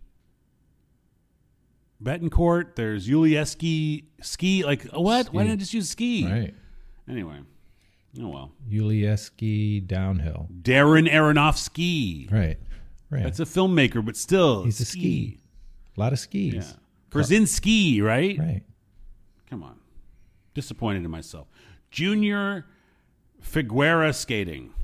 Betancourt. There's Yulieski ski. Like, what? Ski. Why didn't I just use ski? Right. Anyway. Oh, well. Yulieski downhill. Darren Aronofsky. Right. That's a filmmaker, but still. He's a ski. A lot of skis. Yeah. Brzezinski, right? Right. Come on. Disappointed in myself. Junior Figuera skating.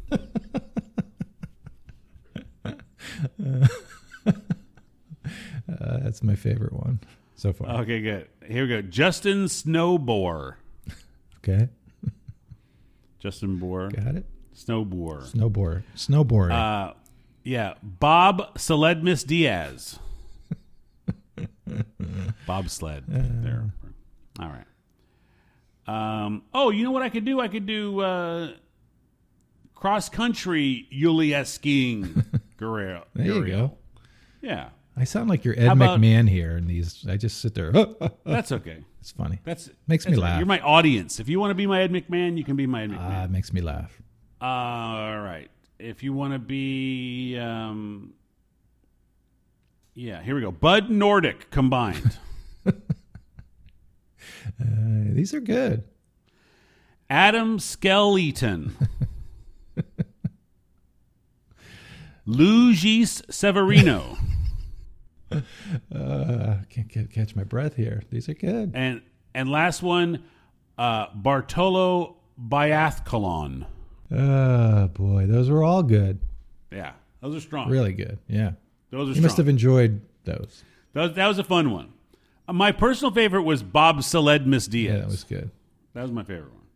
That's my favorite one so far. Okay, good. Here we go. Justin Snowboard. Okay. Justin Bohr. Got it. Snowboard. Yeah. Bob Saledmus Diaz. Bob Sled. There. All right. You know what I could do? I could do cross country Yulia skiing. Guerrero. There you go. Yeah. I sound like you're Ed McMahon here, and I just sit there. That's okay. It's funny. Makes me laugh. You're my audience. If you want to be my Ed McMahon, you can be my Ed McMahon. It makes me laugh. All right. If you want to be, here we go. Bud Nordic combined. These are good. Adam Skeleton. Lugis Severino. Can't catch my breath here. These are good. And last one, Bartolo Biathlon. Boy, those were all good. Yeah, those are strong. Really good. Yeah, those are. You must have enjoyed those. That was a fun one. My personal favorite was Bob Sled Miss Diaz. Yeah, that was good. That was my favorite one.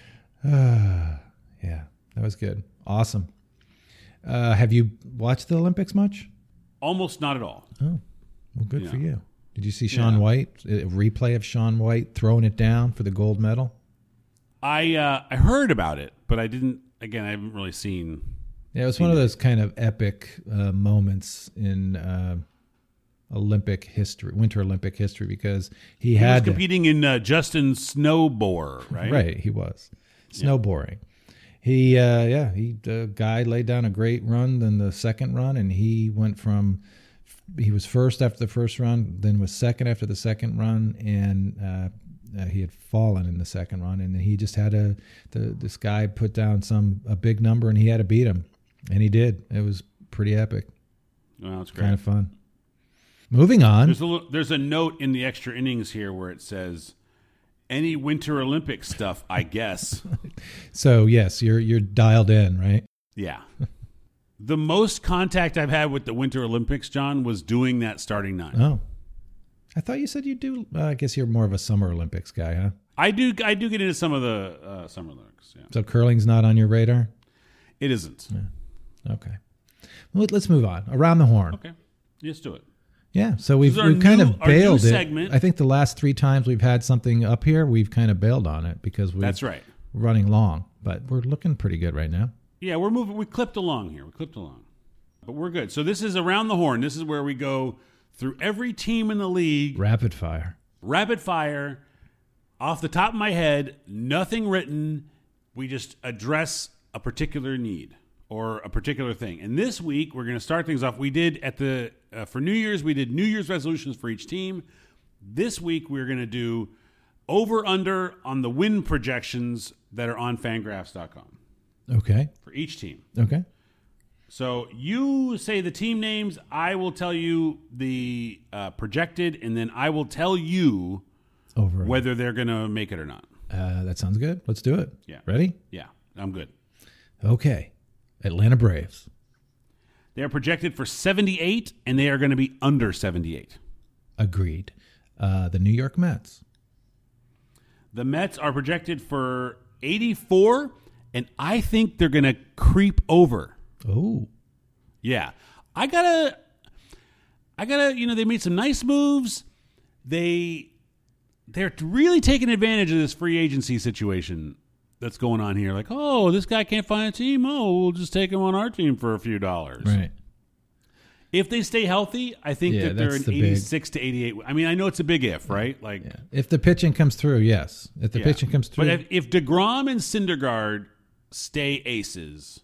Yeah, that was good. Awesome. Have you watched the Olympics much? Almost not at all. Oh, well, good Yeah. for you. Did you see Shaun Yeah. White? A replay of Shaun White throwing it down for the gold medal? I heard about it, but I didn't. Again, I haven't really seen. Yeah, it was one of those kind of epic moments in Olympic history, Winter Olympic history, because he He was had to, competing in Justin Snowboard, right? right. He was snowboarding. The guy laid down a great run. Then the second run, and he was first after the first run, then was second after the second run, and he had fallen in the second run, and then he just had this guy put down a big number, and he had to beat him, and he did. It was pretty epic, Well, that's great. kind of fun. Moving on. There's a note in the extra innings here where it says, "Any Winter Olympic stuff, I guess." So yes, you're dialed in, right? Yeah. The most contact I've had with the Winter Olympics, John, was doing that starting nine. Oh, I thought you said you do. I guess you're more of a Summer Olympics guy, huh? I do get into some of the Summer Olympics. Yeah. So curling's not on your radar? It isn't. Okay. Well, let's move on. Around the horn. Okay. Let's do it. Yeah. So we've This is our kind new- of our new bailed it. segment. I think the last 3 times we've had something up here, we've kind of bailed on it because we're That's right. running long, but we're looking pretty good right now. Yeah, we're moving. We clipped along here. But we're good. So this is Around the Horn. This is where we go through every team in the league, Rapid fire. rapid fire, off the top of my head, nothing written. We just address a particular need or a particular thing. And this week, we're going to start things off. We did for New Year's, we did New Year's resolutions for each team. This week, we're going to do over-under on the win projections that are on Fangraphs.com Okay. for each team. Okay. So you say the team names, I will tell you the projected, and then I will tell you Over. whether they're going to make it or not. That sounds good. Let's do it. Yeah. Ready? Yeah, I'm good. Okay. Atlanta Braves. They are projected for 78, and they are going to be under 78. Agreed. The New York Mets. The Mets are projected for 84, and I think they're going to creep over. Oh. Yeah. I gotta, they made some nice moves. They're really taking advantage of this free agency situation that's going on here. Like, oh, this guy can't find a team. Oh, we'll just take him on our team for a few dollars. Right. If they stay healthy, I think Yeah, that they're that's an the big- 86 to 88. I mean, I know it's a big if, right? Like, Yeah. If the pitching comes through, yes. If the yeah. pitching comes through. But if DeGrom and Syndergaard stay aces,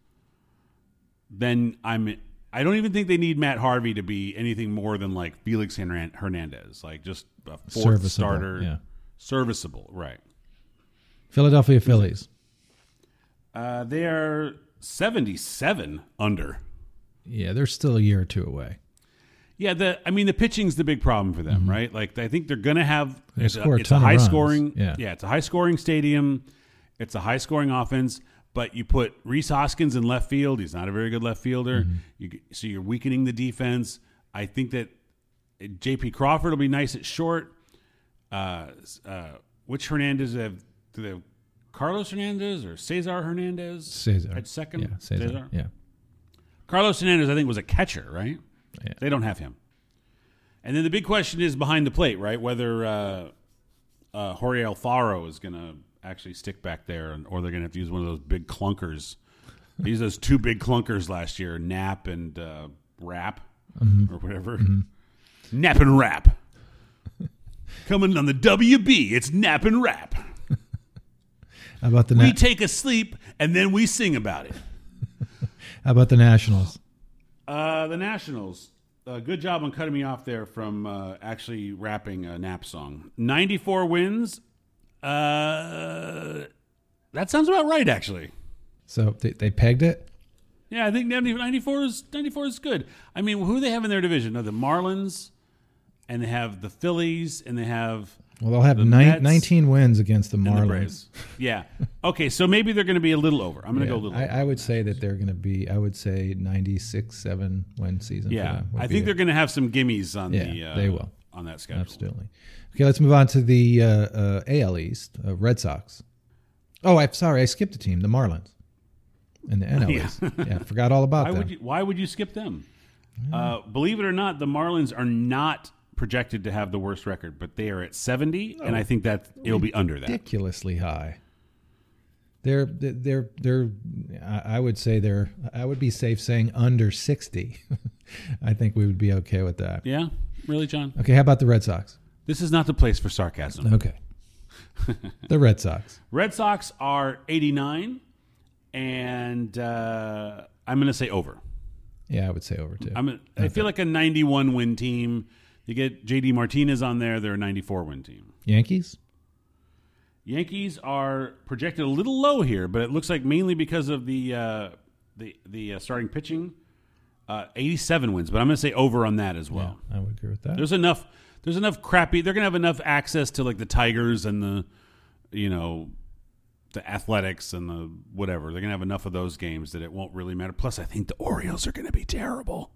then I don't even think they need Matt Harvey to be anything more than like Felix Hernandez, like just a fourth Serviceable, starter, yeah. serviceable, right? Philadelphia Phillies. They are 77 under. Yeah, they're still a year or 2 away. Yeah, the pitching's the big problem for them, right? Like I think they're going to have They it's score a it's ton of high runs. scoring. Yeah. It's a high scoring stadium. It's a high scoring offense. But you put Rhys Hoskins in left field. He's not a very good left fielder. So you're weakening the defense. I think that J.P. Crawford will be nice at short. Which Hernandez do they have? Carlos Hernandez or Cesar Hernandez? Cesar. At second? Yeah, Cesar. Yeah. Carlos Hernandez, I think, was a catcher, right? Yeah. They don't have him. And then the big question is behind the plate, right? Whether Jorge Alfaro is going to actually stick back there, or they're going to have to use one of those big clunkers. They used those 2 big clunkers last year, Knapp and Rapp, or whatever. Knapp and Rapp. Coming on the WB, it's Knapp and Rapp. How about the We take a sleep, and then we sing about it. How about the Nationals? The Nationals. Good job on cutting me off there from actually rapping a Knapp song. 94 wins. That sounds about right, actually. So they pegged it? Yeah, I think 94 is good. I mean, who do they have in their division? No, the Marlins, and they have the Phillies, and they have Well, they'll have the Mets 19 wins against the and the Marlins. Braves. Yeah. Okay, so maybe they're going to be a little over. I'm going to go a little over. I would say that they're going to be, 96, 7 win season. Yeah, for them would I be think it. they're going to have some gimmies on Yeah, they will. on that schedule. Absolutely. Okay, let's move on to the AL East, Red Sox. Oh, I'm sorry, I skipped a team, the Marlins. And the NL East. Yeah, I forgot all about them. Why would you skip them? Believe it or not, the Marlins are not projected to have the worst record, but they are at 70, and I think that it'll be under that. Ridiculously high. They're I would say I would be safe saying under 60. I think we would be okay with that. Yeah? Really, John? Okay, how about the Red Sox? This is not the place for sarcasm. Okay. The Red Sox. Red Sox are 89, and I'm going to say over. Yeah, I would say over too. I feel like a 91 win team. You get JD Martinez on there, they're a 94 win team. Yankees? Yankees are projected a little low here, but it looks like mainly because of the starting pitching. 87 wins, but I'm going to say over on that as well. Yeah, I would agree with that. There's enough crappy. They're going to have enough access to like the Tigers and the Athletics and the whatever. They're going to have enough of those games that it won't really matter. Plus, I think the Orioles are going to be terrible.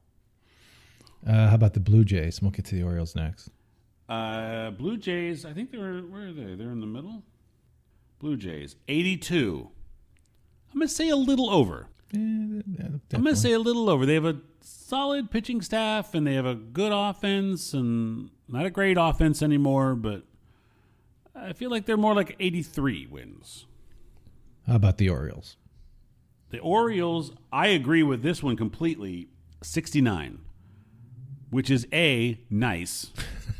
How about the Blue Jays? We'll get to the Orioles next. Blue Jays, I think where are they? They're in the middle. Blue Jays, 82. I'm going to say a little over. I'm going to say a little over. They have a solid pitching staff, and they have a good offense, and not a great offense anymore, but I feel like they're more like 83 wins. How about the Orioles? The Orioles, I agree with this one completely, 69, which is A, nice,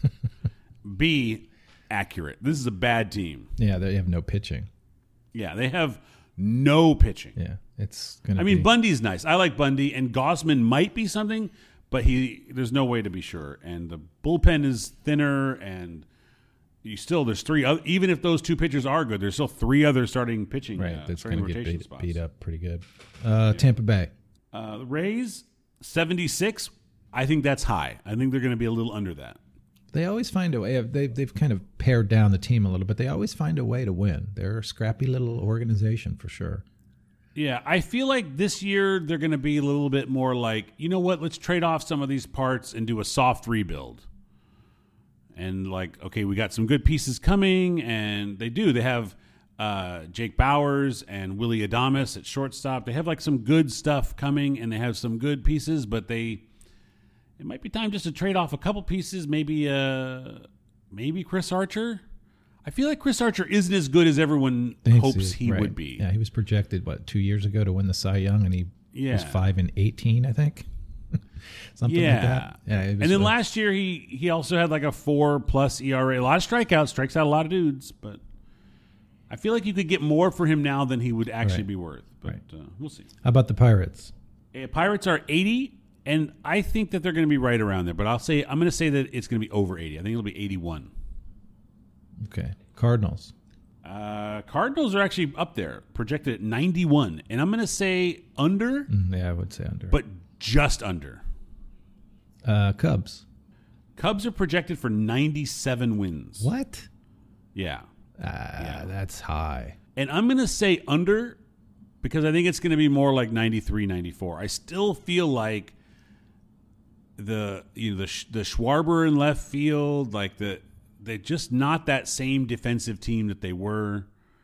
B, accurate. This is a bad team. Yeah, they have no pitching. Yeah, they have no pitching. Yeah, it's going to be... Bundy's nice. I like Bundy, and Gossman might be something, but there's no way to be sure. And the bullpen is thinner, and there's three other, even if those two pitchers are good, there's still three other starting pitching. Right, that's going to get beat up pretty good. Yeah. Tampa Bay. The Rays, 76. I think that's high. I think they're going to be a little under that. They always find a way. They've kind of pared down the team a little, but they always find a way to win. They're a scrappy little organization for sure. Yeah, I feel like this year they're going to be a little bit more like, you know what, let's trade off some of these parts and do a soft rebuild. And like, okay, we got some good pieces coming, and they do. They have Jake Bowers and Willie Adames at shortstop. They have like some good stuff coming, and they have some good pieces, but it might be time just to trade off a couple pieces. Maybe Chris Archer. I feel like Chris Archer isn't as good as everyone hopes he would be. Yeah, he was projected 2 years ago to win the Cy Young, and he was 5-18, I think. Something like that. Yeah, and then last year he also had like a 4+ ERA, a lot of strikeouts, strikes out a lot of dudes, but I feel like you could get more for him now than he would actually be worth. But we'll see. How about the Pirates? Pirates are 80. And I think that they're going to be right around there, but I'm going to say that it's going to be over 80. I think it'll be 81. Okay. Cardinals. Cardinals are actually up there, projected at 91. And I'm going to say under. Yeah, I would say under. But just under. Cubs. Cubs are projected for 97 wins. What? Yeah. That's high. And I'm going to say under because I think it's going to be more like 93, 94. I still feel like the Schwarber in left field, like they're just not that same defensive team that they were.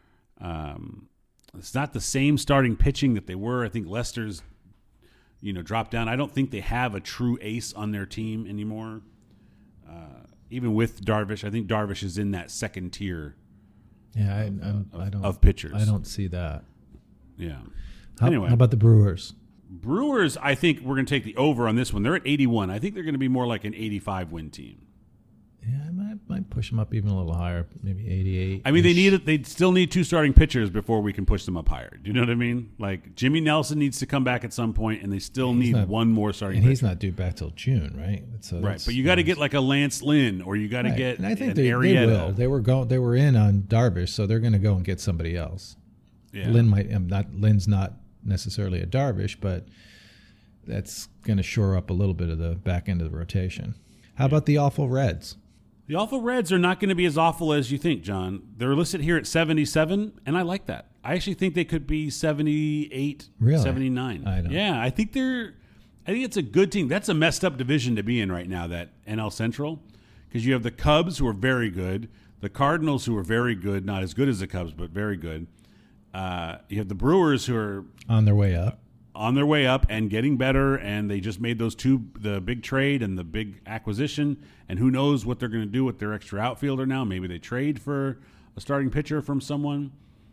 It's not the same starting pitching that they were. I think Lester's, dropped down. I don't think they have a true ace on their team anymore. Even with Darvish, I think Darvish is in that second tier. Yeah, of pitchers. I don't see that. Yeah. Anyway, how about the Brewers? Brewers, I think we're going to take the over on this one. They're at 81. I think they're going to be more like an 85 win team. Yeah, I might push them up even a little higher, maybe 88. I mean, they still need two starting pitchers before we can push them up higher. Do you know what I mean? Like Jimmy Nelson needs to come back at some point, and they still need one more starting pitcher. He's not due back till June, right? Right, but you got to get like a Lance Lynn, or you got to get and I think an they Arrieta. will. They were in on Darvish, so they're going to go and get somebody else. Yeah. Lynn's not necessarily a Darvish, but that's going to shore up a little bit of the back end of the rotation. How about the awful Reds? The awful Reds are not going to be as awful as you think, John. They're listed here at 77, and I like that. I actually think they could be 78, really? 79. I don't. Yeah, I think it's a good team. That's a messed up division to be in right now, that NL Central, because you have the Cubs, who are very good, the Cardinals, who are very good, not as good as the Cubs, but very good. You have the Brewers, who are On their way up. And getting better, and they just made the big trade and the big acquisition, and who knows what they're going to do with their extra outfielder now. Maybe they trade for a starting pitcher from someone.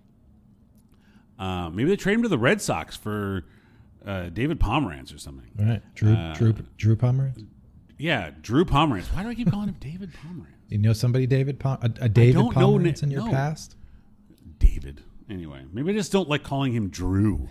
Maybe they trade him to the Red Sox for David Pomeranz or something. All right. Drew Pomeranz? Yeah, Drew Pomeranz. Why do I keep calling him David Pomeranz? You know somebody, David Pomeranz in your past? David. Anyway, maybe I just don't like calling him Drew.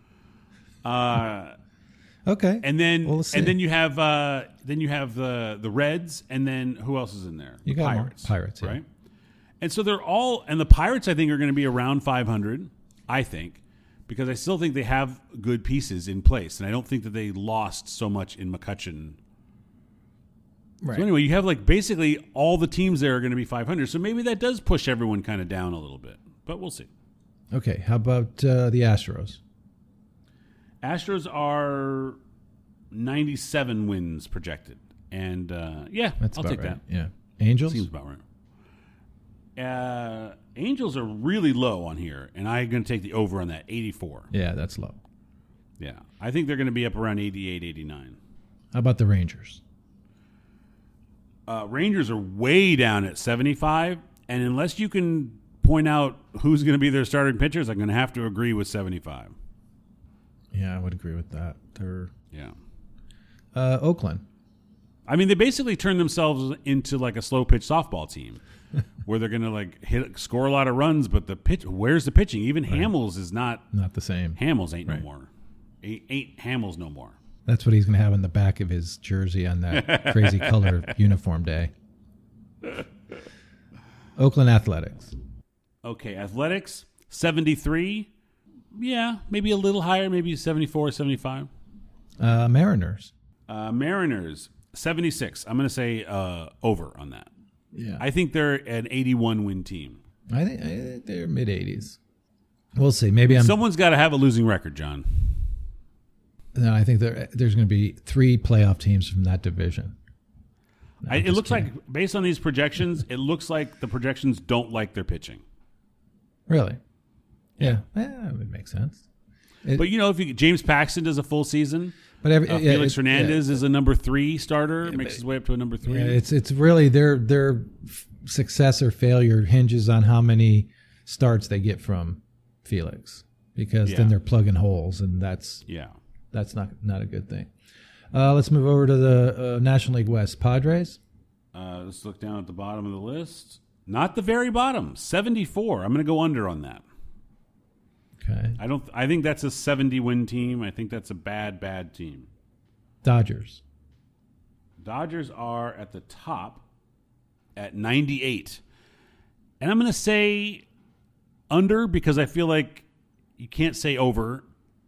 Okay. And then we'll see. and then you have the Reds, and then who else is in there? You got Pirates. Pirates, yeah. Right? And so they're all, and the Pirates I think are going to be around 500, I think, because I still think they have good pieces in place, and I don't think that they lost so much in McCutchen. Right. So anyway, you have like basically all the teams there are going to be 500, so maybe that does push everyone kind of down a little bit, but we'll see. Okay, how about the Astros? Astros are 97 wins projected, and I'll take right. that. Yeah, Angels. Seems about right. Angels are really low on here, and I'm going to take the over on that, 84. Yeah, that's low. Yeah, I think they're going to be up around 88, 89. How about the Rangers? Rangers are way down at 75, and unless you can point out who's going to be their starting pitchers, I'm going to have to agree with 75. Yeah, I would agree with that. Yeah. Oakland. I mean, they basically turned themselves into like a slow pitch softball team where they're going to like score a lot of runs, but where's the pitching? Even Hamels is not the same. Hamels ain't no more. Ain't Hamels no more. That's what he's going to have on the back of his jersey on that crazy color uniform day. Oakland Athletics. Okay, Athletics, 73. Yeah, maybe a little higher, maybe 74, 75. Mariners. Mariners, 76. I'm going to say over on that. Yeah. I think they're an 81-win team. I think they're mid-80s. We'll see. Maybe Someone's got to have a losing record, John. No, I think there's going to be 3 playoff teams from that division. No, It looks like, based on these projections, it looks like the projections don't like their pitching. Really? Yeah. That would make sense. But, if James Paxton does a full season, but Felix Hernandez is a number 3 starter, makes his way up to a number 3. Yeah, it's really their success or failure hinges on how many starts they get from Felix, because then they're plugging holes, and that's not a good thing. Let's move over to the National League West. Padres. Let's look down at the bottom of the list. Not the very bottom. 74. I'm going to go under on that. Okay. I think that's a 70-win team. I think that's a bad team. Dodgers. Dodgers are at the top at 98. And I'm going to say under, because I feel like you can't say over.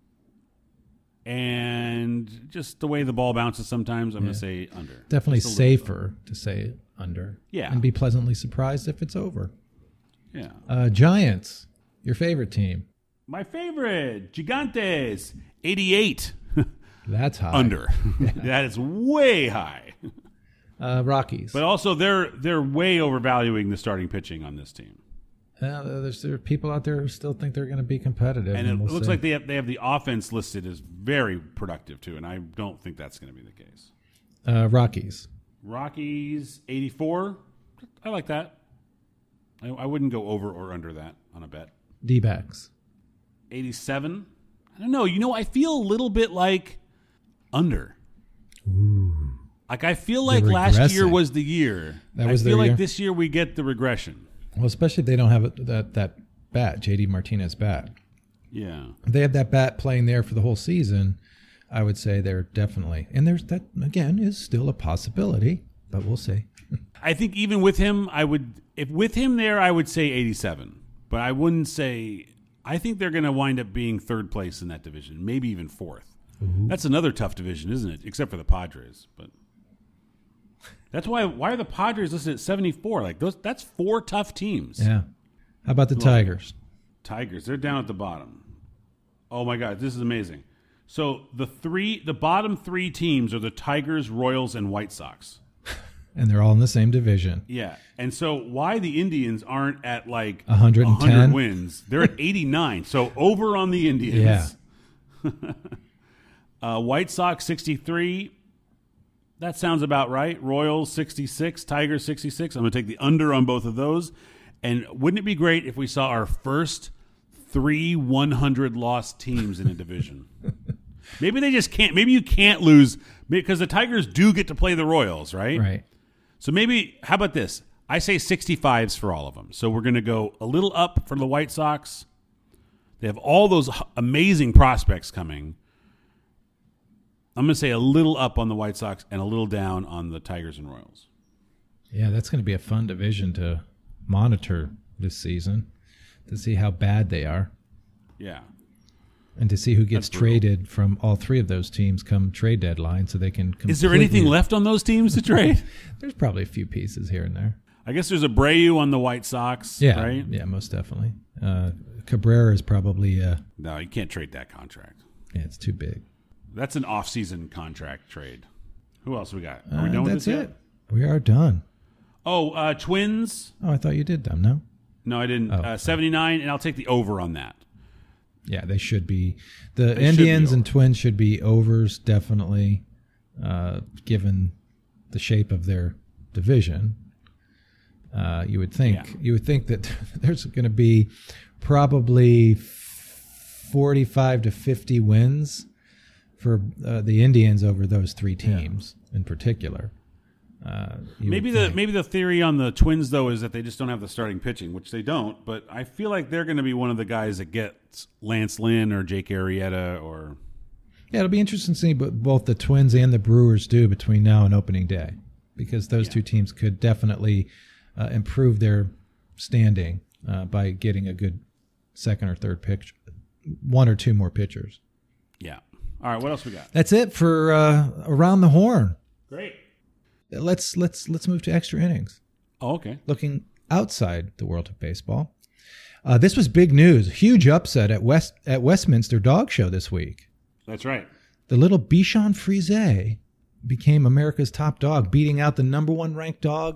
And just the way the ball bounces sometimes, I'm going to say under. Definitely safer to say under. Yeah. And be pleasantly surprised if it's over. Yeah. Giants, your favorite team. My favorite, Gigantes, 88. That's high. Under. That is way high. Rockies. But also, they're way overvaluing the starting pitching on this team. There are people out there who still think they're going to be competitive. And it looks like they have the offense listed as very productive, too, and I don't think that's going to be the case. Rockies. Rockies, 84. I like that. I wouldn't go over or under that on a bet. D-backs. 87. I don't know. I feel a little bit like under. Ooh. Like, I feel like last year was the year. I feel like this year we get the regression. Well, especially if they don't have that bat, JD Martinez bat. Yeah. If they have that bat playing there for the whole season, I would say they're definitely. And there's that, again, is still a possibility, but we'll see. I think even with him, I would say 87. But I wouldn't say. I think they're going to wind up being third place in that division, maybe even fourth. Ooh. That's another tough division, isn't it? Except for the Padres, but that's why are the Padres listed at 74? Like that's 4 tough teams. Yeah. How about the Tigers? Tigers, they're down at the bottom. Oh my God, this is amazing. So the bottom 3 teams are the Tigers, Royals, and White Sox. And they're all in the same division. Yeah. And so why the Indians aren't at like 110 100 wins? They're at 89. So over on the Indians. Yeah. White Sox 63. That sounds about right. Royals 66. Tigers 66. I'm going to take the under on both of those. And wouldn't it be great if we saw our first 3 100 lost teams in a division? Maybe they just can't. Maybe you can't lose because the Tigers do get to play the Royals, right? Right. So maybe, how about this? I say 65s for all of them. So we're going to go a little up for the White Sox. They have all those amazing prospects coming. I'm going to say a little up on the White Sox and a little down on the Tigers and Royals. Yeah, that's going to be a fun division to monitor this season to see how bad they are. Yeah. And to see who gets traded from all three of those teams come trade deadline so they can completely... Is there anything left on those teams to trade? There's probably a few pieces here and there. I guess there's Abreu on the White Sox, Yeah, right? yeah, most definitely. Cabrera is probably... No, you can't trade that contract. Yeah, it's too big. That's an off-season contract trade. Who else we got? Are we done with that's this it. yet? We are done. Oh, Twins. Oh, I thought you did them, no? No, I didn't. 79, and I'll take the over on that. Yeah, they should be. The Indians and Twins should be overs, definitely, given the shape of their division. You would think that there's going to be probably 45 to 50 wins for the Indians over those three teams in particular. Maybe the theory on the Twins though is that they just don't have the starting pitching, which they don't. But I feel like they're going to be one of the guys that gets Lance Lynn or Jake Arrieta or. Yeah, it'll be interesting to see what both the Twins and the Brewers do between now and opening day, because those two teams could definitely improve their standing by getting a good second or third pitch, one or two more pitchers. Yeah. All right. What else we got? That's it for Around the Horn. Great. Let's move to extra innings. Oh, okay. Looking outside the world of baseball, this was big news. Huge upset at Westminster Dog Show this week. That's right. The little Bichon Frise became America's top dog, beating out the number one ranked dog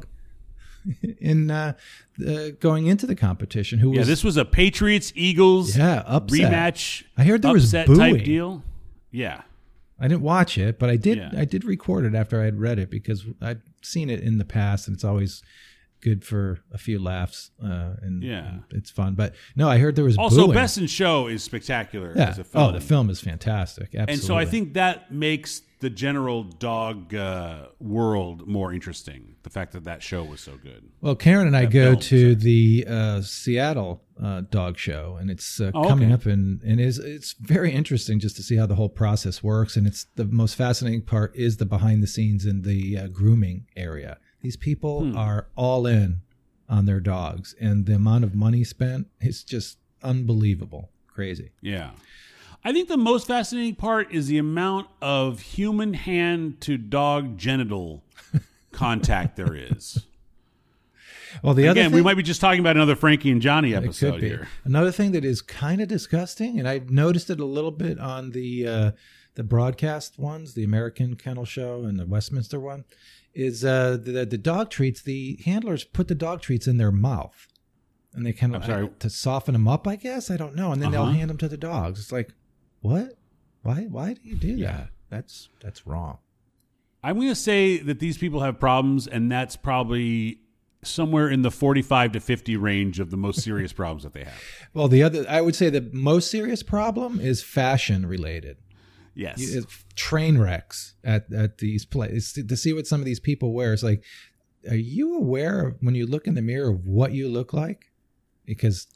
in going into the competition. This was a Patriots Eagles upset rematch. I heard there was upset booing. Type deal. Yeah. I didn't watch it, but I did record it after I had read it because I'd seen it in the past, and it's always good for a few laughs. And it's fun. But no, I heard there was also booing. Best in Show is spectacular. Yeah. As a film. Oh, the film is fantastic. Absolutely. And so I think that makes the general dog world more interesting. The fact that show was so good. Well, Karen and I go to the Seattle dog show, and it's coming up, and it's very interesting just to see how the whole process works. And it's the most fascinating part is the behind the scenes in the grooming area. These people are all in on their dogs, and the amount of money spent is just unbelievable, crazy. Yeah. I think the most fascinating part is the amount of human hand to dog genital contact there is. Well, we might be just talking about another Frankie and Johnny episode here. Another thing that is kind of disgusting, and I've noticed it a little bit on the broadcast ones, the American Kennel Show and the Westminster one, is the dog treats. The handlers put the dog treats in their mouth, and they kind of to soften them up, I guess. I don't know, and then they'll hand them to the dogs. It's like, what? Why do you do that? That's wrong. I'm going to say that these people have problems, and that's probably somewhere in the 45 to 50 range of the most serious problems that they have. Well, I would say the most serious problem is fashion related. Yes. Train wrecks at these places to see what some of these people wear. It's like, are you aware of, when you look in the mirror, of what you look like? Because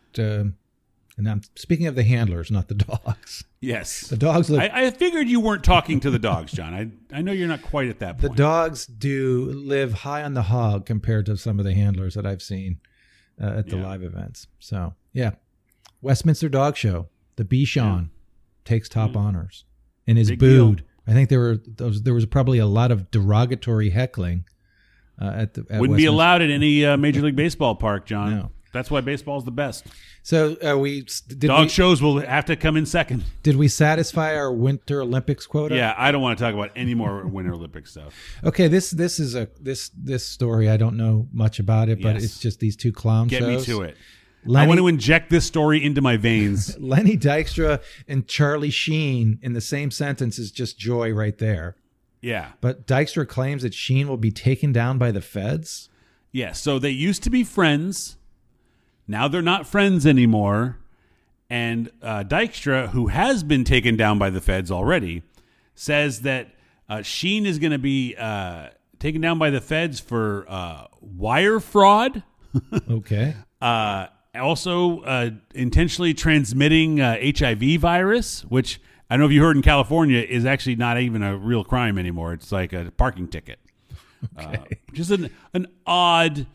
and I'm speaking of the handlers, not the dogs. Yes. The dogs look... I figured you weren't talking to the dogs, John. I know you're not quite at that point. The dogs do live high on the hog compared to some of the handlers that I've seen at the live events. So, yeah. Westminster Dog Show. The Bichon takes top honors and is booed. Deal. I think there was probably a lot of derogatory heckling at Wouldn't be allowed at any Major League Baseball park, John. No. That's why baseball's the best. So Dog shows will have to come in second. Did we satisfy our Winter Olympics quota? Yeah, I don't want to talk about any more Winter Olympic stuff. Okay, this story, I don't know much about it, but Yes. it's just these two clown Get shows. me to it. Lenny, I want to inject this story into my veins. Lenny Dykstra and Charlie Sheen in the same sentence is just joy right there. Yeah. But Dykstra claims that Sheen will be taken down by the feds. Yeah, so they used to be friends. Now they're not friends anymore. And Dykstra, who has been taken down by the feds already, says that Sheen is going to be taken down by the feds for wire fraud. Okay. Also, intentionally transmitting HIV virus, which I don't know if you heard in California is actually not even a real crime anymore. It's like a parking ticket. Okay. Just an odd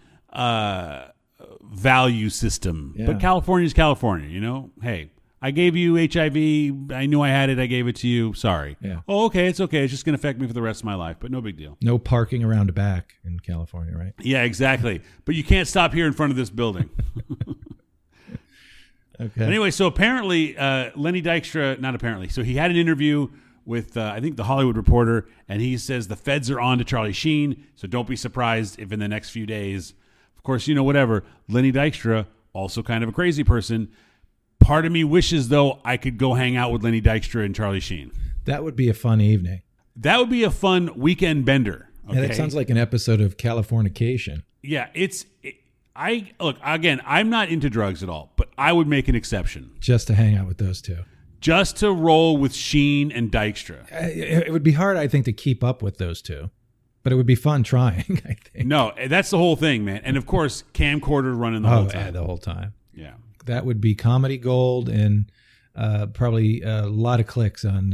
value system. Yeah. But California's California, you know? Hey, I gave you HIV. I knew I had it. I gave it to you. Sorry. Yeah. Oh, okay. It's okay. It's just going to affect me for the rest of my life, but no big deal. No parking around the back in California, right? Yeah, exactly. But you can't stop here in front of this building. Okay. Anyway, so apparently Lenny Dykstra, not apparently, so he had an interview with, I think, The Hollywood Reporter, and he says the feds are on to Charlie Sheen, so don't be surprised if in the next few days, of course, you know, whatever, Lenny Dykstra, also kind of a crazy person. Part of me wishes, though, I could go hang out with Lenny Dykstra and Charlie Sheen. That would be a fun evening. That would be a fun weekend bender. Okay? Yeah, that sounds like an episode of Californication. Yeah, look, again, I'm not into drugs at all, but I would make an exception. Just to hang out with those two. Just to roll with Sheen and Dykstra. It would be hard, I think, to keep up with those two. But it would be fun trying, I think. No, that's the whole thing, man. And of course, camcorder running the whole time. Yeah, the whole time. Yeah. That would be comedy gold and probably a lot of clicks on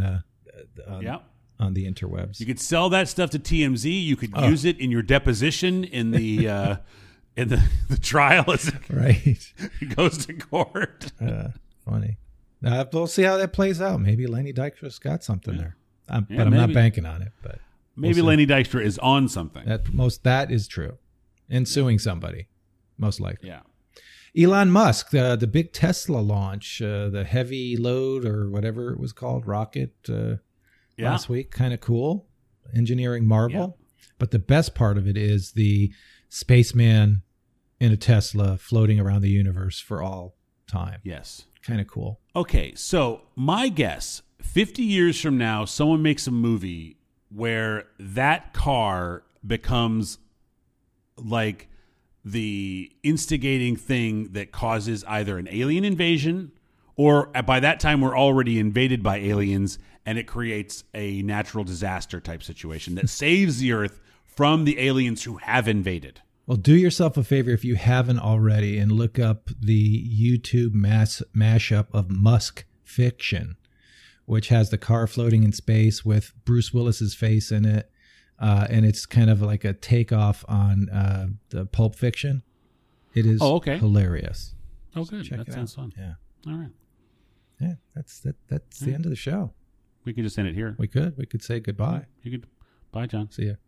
the interwebs. You could sell that stuff to TMZ. You could use it in your deposition in the in the trial as it goes to court. Funny. We'll see how that plays out. Maybe Lenny Dykstra's got something there. But I'm maybe. not banking on it. But maybe Lenny Dykstra is on something. That is true. And suing somebody, most likely. Yeah. Elon Musk, the big Tesla launch, the heavy load or whatever it was called, rocket last week, kind of cool. Engineering marvel. Yeah. But the best part of it is the spaceman in a Tesla floating around the universe for all time. Yes. Kind of cool. Okay, so my guess, 50 years from now, someone makes a movie where that car becomes like the instigating thing that causes either an alien invasion, or by that time we're already invaded by aliens and it creates a natural disaster type situation that saves the Earth from the aliens who have invaded. Well, do yourself a favor if you haven't already and look up the YouTube mashup of Musk Fiction, which has the car floating in space with Bruce Willis's face in it. And it's kind of like a takeoff on the Pulp Fiction. It is hilarious. Oh, good. That sounds fun. Yeah. All right. Yeah, that's the end of the show. We could just end it here. We could say goodbye. Bye, John. See ya.